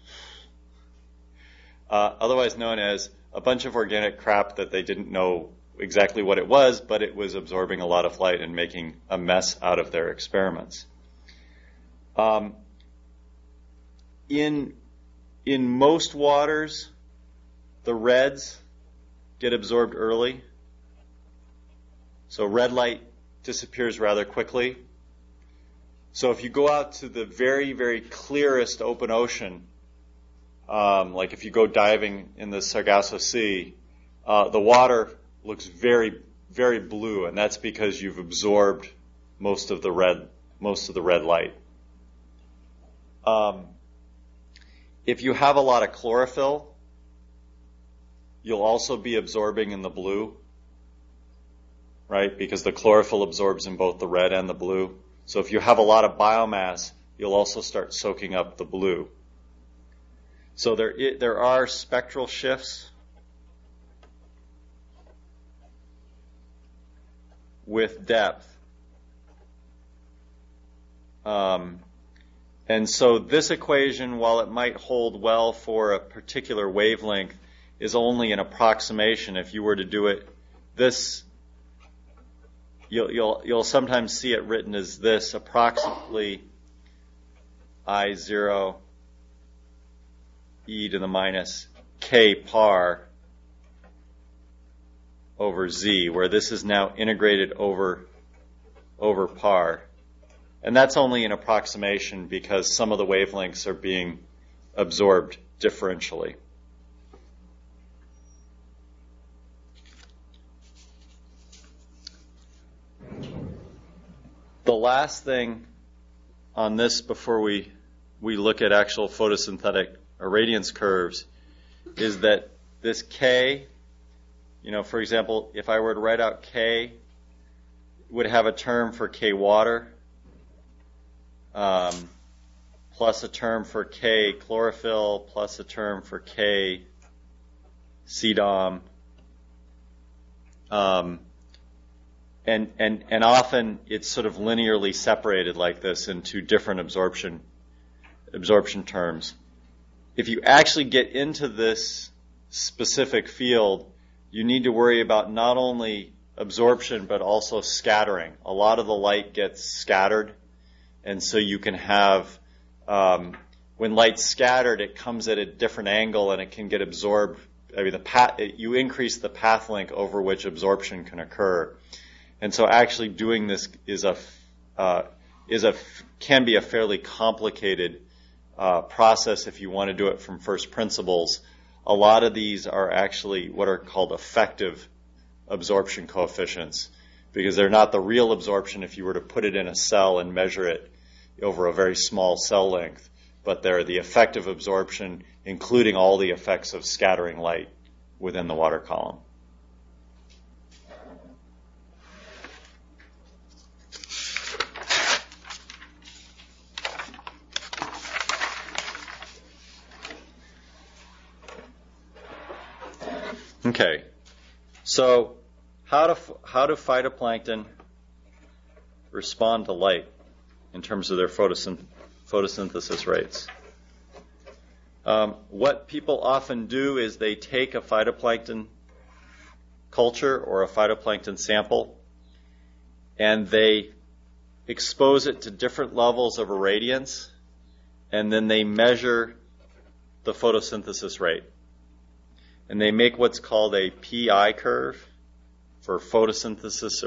otherwise known as a bunch of organic crap that they didn't know exactly what it was, but it was absorbing a lot of light and making a mess out of their experiments. In most waters, the reds get absorbed early. So red light disappears rather quickly. So if you go out to the very, very clearest open ocean, like if you go diving in the Sargasso Sea, the water looks very, very blue, and that's because you've absorbed most of the red light. If you have a lot of chlorophyll, you'll also be absorbing in the blue, right? Because the chlorophyll absorbs in both the red and the blue. So if you have a lot of biomass, you'll also start soaking up the blue. So there are spectral shifts with depth. And so this equation, while it might hold well for a particular wavelength, is only an approximation. If you were to do it, you'll sometimes see it written as this, approximately I0 e to the minus k par over z, where this is now integrated over par. And that's only an approximation because some of the wavelengths are being absorbed differentially. The last thing on this before we look at actual photosynthetic irradiance curves is that this K, for example, if I were to write out K, would have a term for K water, plus a term for K chlorophyll, plus a term for K CDOM, and often it's sort of linearly separated like this into different absorption terms. If you actually get into this specific field, you need to worry about not only absorption but also scattering. A lot of the light gets scattered, and so you can have, when light's scattered, it comes at a different angle and it can get absorbed. I mean, you increase the path length over which absorption can occur. And so actually doing this is can be a fairly complicated process if you want to do it from first principles. A lot of these are actually what are called effective absorption coefficients, because they're not the real absorption if you were to put it in a cell and measure it over a very small cell length, but they're the effective absorption, including all the effects of scattering light within the water column. Okay, so how do phytoplankton respond to light in terms of their photosynthesis rates? What people often do is they take a phytoplankton culture or a phytoplankton sample and they expose it to different levels of irradiance, and then they measure the photosynthesis rate. And they make what's called a PI curve for photosynthesis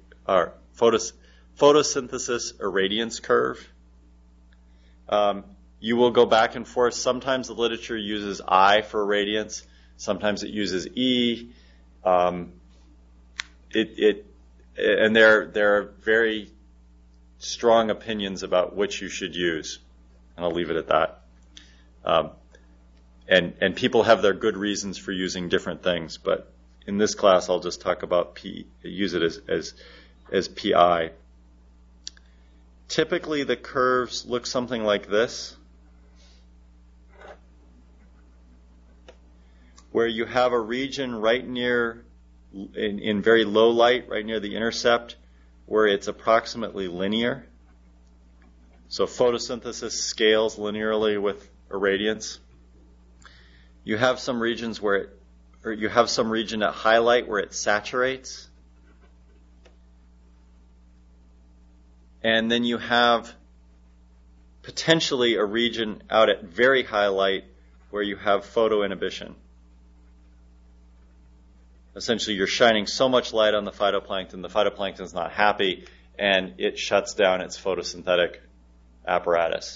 irradiance curve. You will go back and forth. Sometimes the literature uses I for irradiance. Sometimes it uses E. And there are very strong opinions about which you should use. And I'll leave it at that. And people have their good reasons for using different things, but in this class I'll just talk about use it as PI. Typically the curves look something like this, where you have a region right near, in very low light, right near the intercept, where it's approximately linear. So photosynthesis scales linearly with irradiance. You have some regions you have some region at highlight where it saturates. And then you have potentially a region out at very high light where you have photoinhibition. Essentially, you're shining so much light on the phytoplankton is not happy, and it shuts down its photosynthetic apparatus.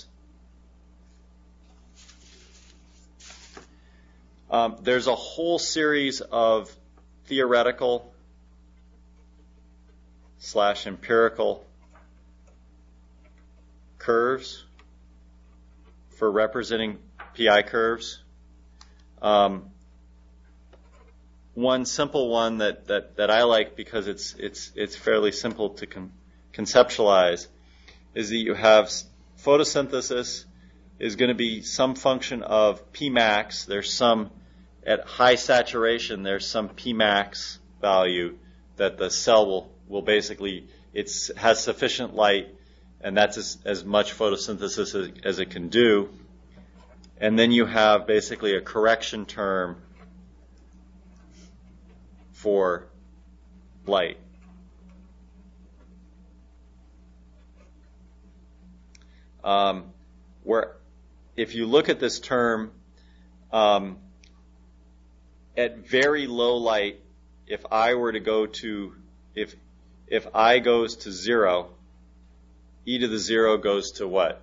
There's a whole series of theoretical / empirical curves for representing PI curves. One simple one that I like because it's fairly simple to conceptualize is that you have photosynthesis is going to be some function of Pmax. There's some, at high saturation, there's some Pmax value that the cell will basically, it has sufficient light, and that's as much photosynthesis as it can do. And then you have basically a correction term for light. Where if you look at this term, at very low light, if I were to go to, if I goes to 0, e to the 0 goes to what?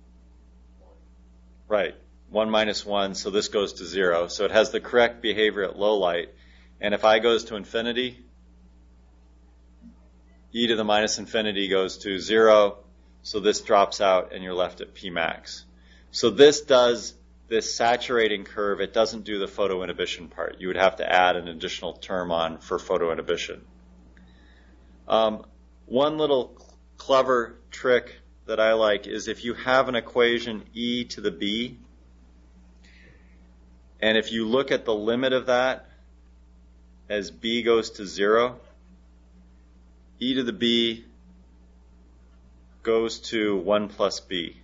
Right, 1 minus 1, so this goes to 0. So it has the correct behavior at low light. And if I goes to infinity, e to the minus infinity goes to 0, so this drops out and you're left at Pmax. So this saturating curve, it doesn't do the photoinhibition part. You would have to add an additional term on for photoinhibition. One little clever trick that I like is if you have an equation e to the b, and if you look at the limit of that as b goes to 0, e to the b goes to 1 plus b.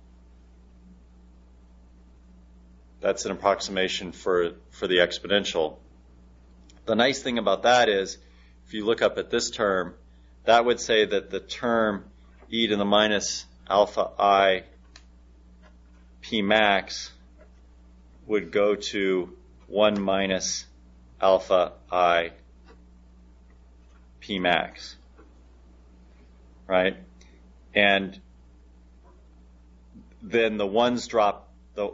That's an approximation for the exponential. The nice thing about that is, if you look up at this term, that would say that the term e to the minus alpha I p max would go to 1 minus alpha I p max. Right? And then the ones drop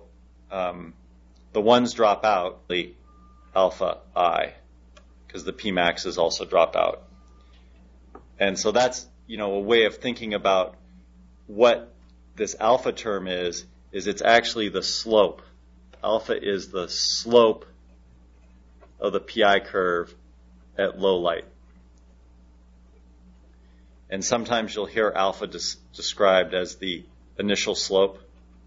out, the alpha I, because the Pmax's also drop out. And so that's, a way of thinking about what this alpha term is it's actually the slope. Alpha is the slope of the PI curve at low light. And sometimes you'll hear alpha described as the initial slope.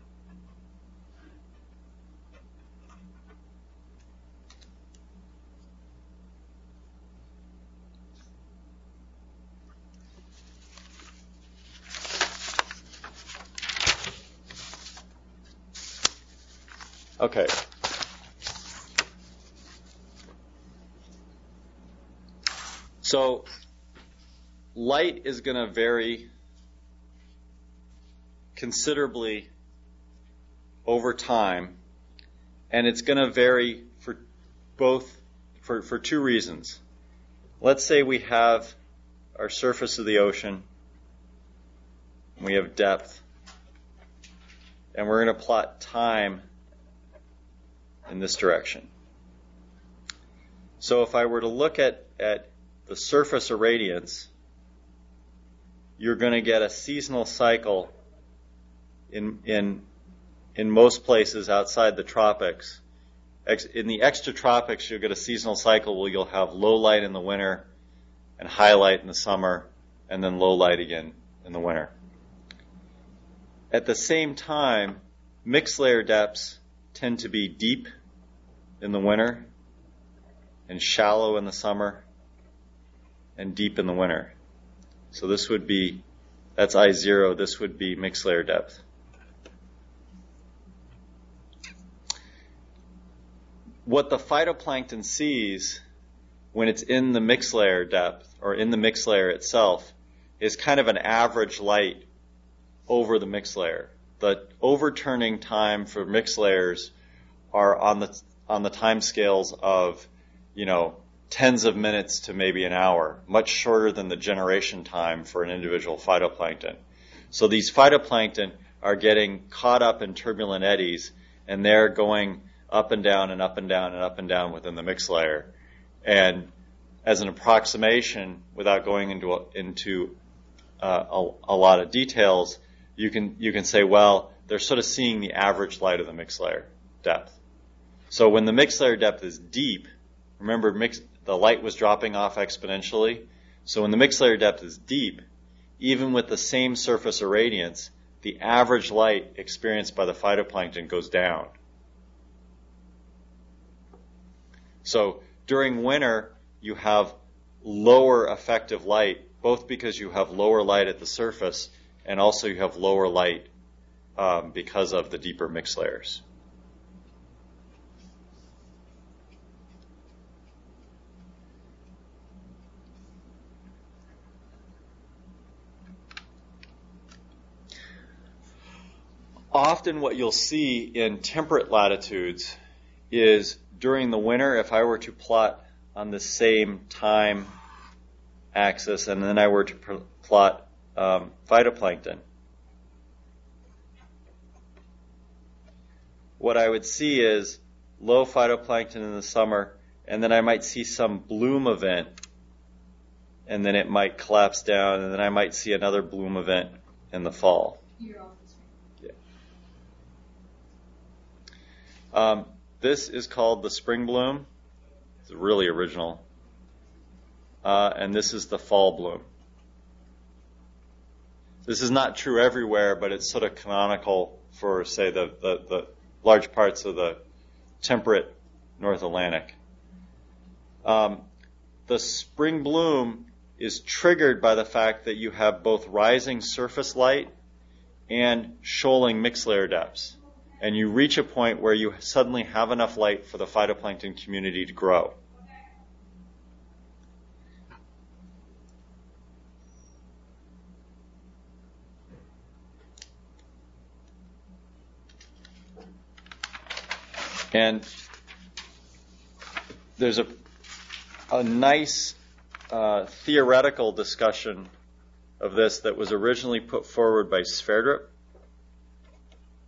Okay. So light is going to vary considerably over time, and it's going to vary for two reasons. Let's say we have our surface of the ocean, we have depth, and we're going to plot time in this direction. So if I were to look at the surface irradiance, you're going to get a seasonal cycle in most places outside the tropics. In the extratropics, you'll get a seasonal cycle where you'll have low light in the winter and high light in the summer, and then low light again in the winter. At the same time, mixed layer depths tend to be deep in the winter and shallow in the summer and deep in the winter. So that's I0, this would be mixed layer depth. What the phytoplankton sees when it's in the mixed layer depth or in the mixed layer itself is kind of an average light over the mixed layer. The overturning time for mixed layers are on the time scales of, tens of minutes to maybe an hour, much shorter than the generation time for an individual phytoplankton. So these phytoplankton are getting caught up in turbulent eddies, and they're going up and down and up and down and up and down within the mixed layer. And as an approximation, without going into a lot of details, you can say, well, they're sort of seeing the average light of the mixed layer depth. So when the mixed layer depth is deep, remember the light was dropping off exponentially. So when the mixed layer depth is deep, even with the same surface irradiance, the average light experienced by the phytoplankton goes down. So during winter, you have lower effective light, both because you have lower light at the surface and also you have lower light because of the deeper mixed layers. Often what you'll see in temperate latitudes is during the winter, if I were to plot on the same time axis and then I were to plot phytoplankton, what I would see is low phytoplankton in the summer, and then I might see some bloom event, and then it might collapse down, and then I might see another bloom event in the fall. This is called the spring bloom. It's really original. And this is the fall bloom. This is not true everywhere, but it's sort of canonical for, say, the large parts of the temperate North Atlantic. The spring bloom is triggered by the fact that you have both rising surface light and shoaling mixed layer depths. And you reach a point where you suddenly have enough light for the phytoplankton community to grow. And there's a nice theoretical discussion of this that was originally put forward by Sverdrup.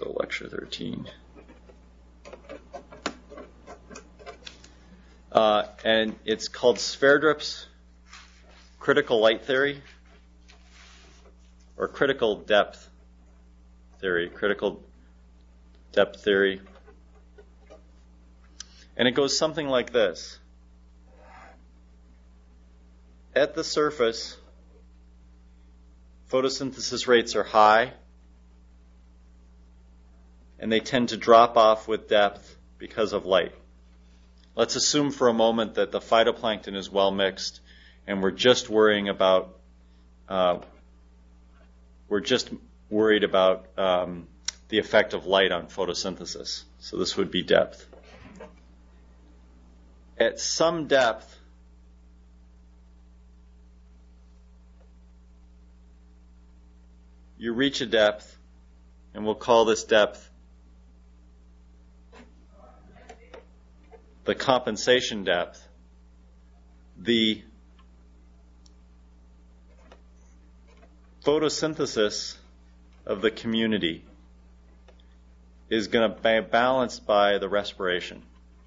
go lecture 13. And it's called Sverdrup's critical light theory, or critical depth theory, And it goes something like this. At the surface, photosynthesis rates are high, and they tend to drop off with depth because of light. Let's assume for a moment that the phytoplankton is well mixed, and we're just worried about the effect of light on photosynthesis. So this would be depth. At some depth, you reach a depth, and we'll call this depth the compensation depth. The photosynthesis of the community is going to be balanced by the respiration.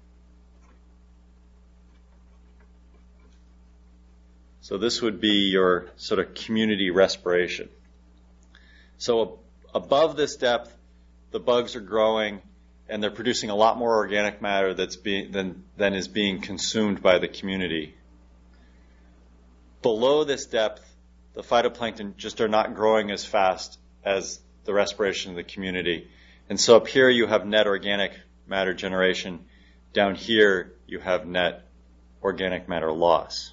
So this would be your sort of community respiration. So above this depth, the bugs are growing, and they're producing a lot more organic matter than is being consumed by the community. Below this depth, the phytoplankton just are not growing as fast as the respiration of the community. And so up here you have net organic matter generation. Down here you have net organic matter loss.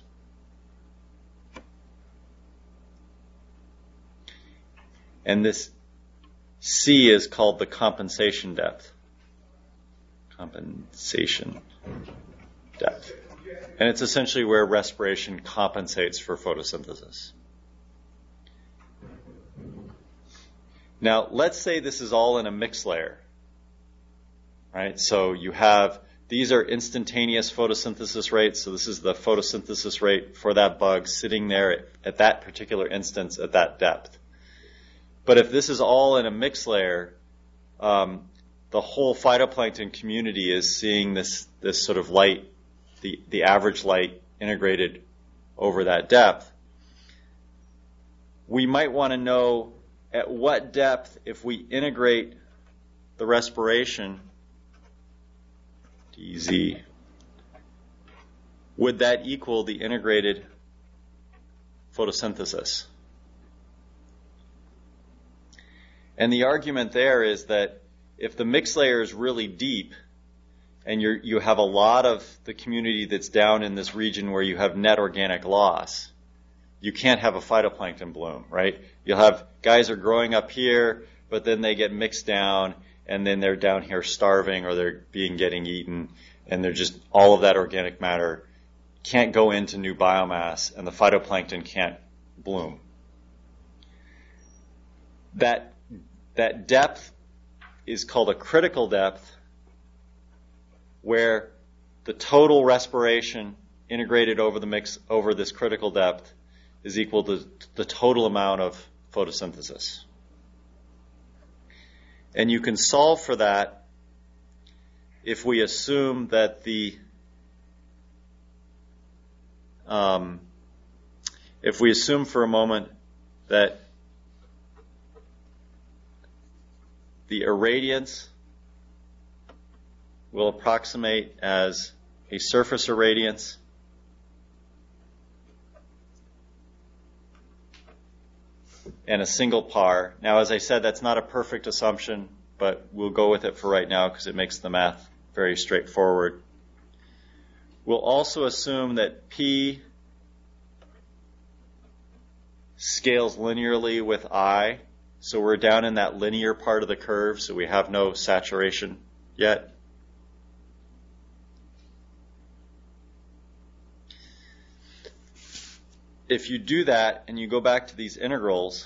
And this C is called the compensation depth. Compensation depth. And it's essentially where respiration compensates for photosynthesis. Now, let's say this is all in a mixed layer. Right? So you have, these are instantaneous photosynthesis rates. So this is the photosynthesis rate for that bug sitting there at that particular instance at that depth. But if this is all in a mixed layer, the whole phytoplankton community is seeing this sort of light, the average light integrated over that depth. We might want to know at what depth, if we integrate the respiration, dz, would that equal the integrated photosynthesis? And the argument there is that if the mixed layer is really deep and you have a lot of the community that's down in this region where you have net organic loss, you can't have a phytoplankton bloom, right? You'll have guys are growing up here, but then they get mixed down, and then they're down here starving or they're getting eaten, and they're just, all of that organic matter can't go into new biomass, and the phytoplankton can't bloom. That depth is called a critical depth, where the total respiration integrated over this critical depth is equal to the total amount of photosynthesis. And you can solve for that if we assume that if we assume for a moment that the irradiance will approximate as a surface irradiance and a single par. Now, as I said, that's not a perfect assumption, but we'll go with it for right now because it makes the math very straightforward. We'll also assume that P scales linearly with I. So we're down in that linear part of the curve, so we have no saturation yet. If you do that and you go back to these integrals,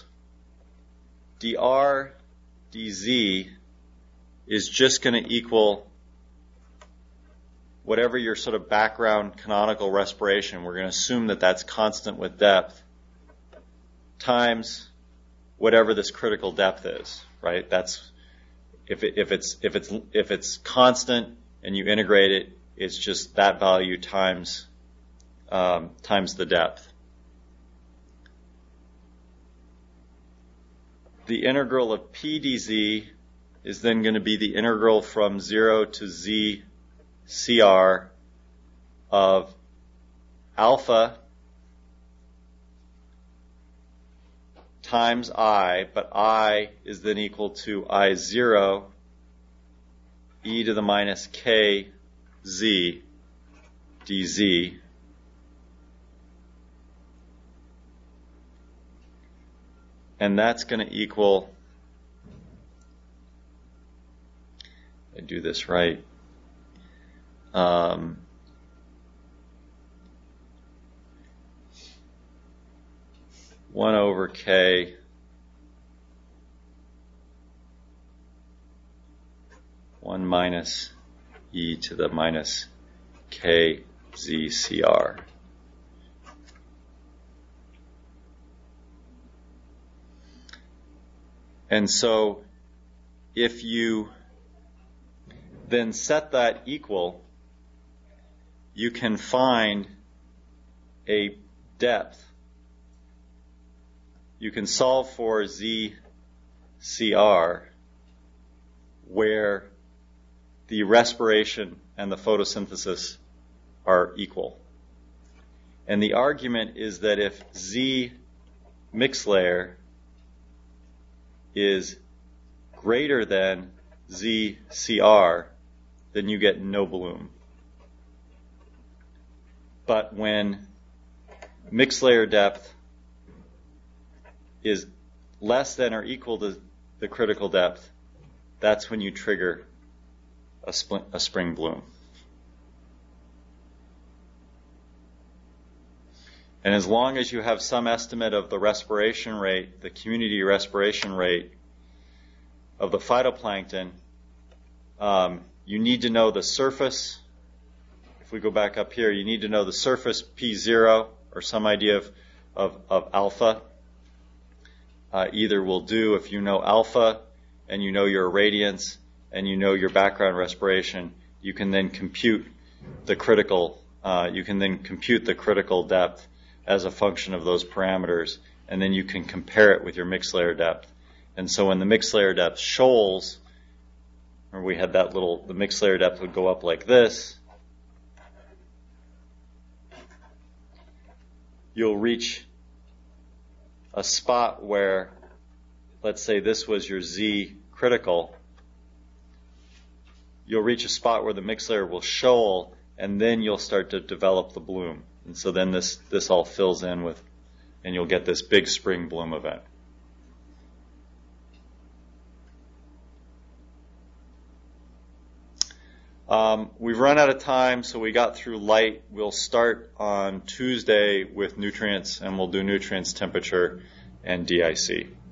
dr dz is just going to equal whatever your sort of background canonical respiration. We're going to assume that that's constant with depth times whatever this critical depth is, right? if it's constant and you integrate it, it's just that value times the depth. The integral of p dz is then going to be the integral from 0 to z cr of alpha times I, but I is then equal to I0 e to the minus k z dz and that's going to equal, I do this right, 1 over k one minus e to the minus k z cr. And so if you then set that equal, you can find a depth. You can solve for ZCR where the respiration and the photosynthesis are equal. And the argument is that if Z mixed layer is greater than ZCR, then you get no bloom. But when mixed layer depth is less than or equal to the critical depth, that's when you trigger a spring bloom. And as long as you have some estimate of the respiration rate, the community respiration rate of the phytoplankton, you need to know the surface. If we go back up here, you need to know the surface P0 or some idea of alpha. Either will do if you know alpha and you know your irradiance and you know your background respiration, you can then compute the critical depth as a function of those parameters, and then you can compare it with your mixed layer depth. And so when the mixed layer depth shoals, or we had that the mixed layer depth would go up like this, you'll reach a spot where, let's say this was your Z critical, you'll reach a spot where the mixed layer will shoal, and then you'll start to develop the bloom. And so then this all fills in with, and you'll get this big spring bloom event. We've run out of time, so we got through light. We'll start on Tuesday with nutrients, and we'll do nutrients, temperature, and DIC.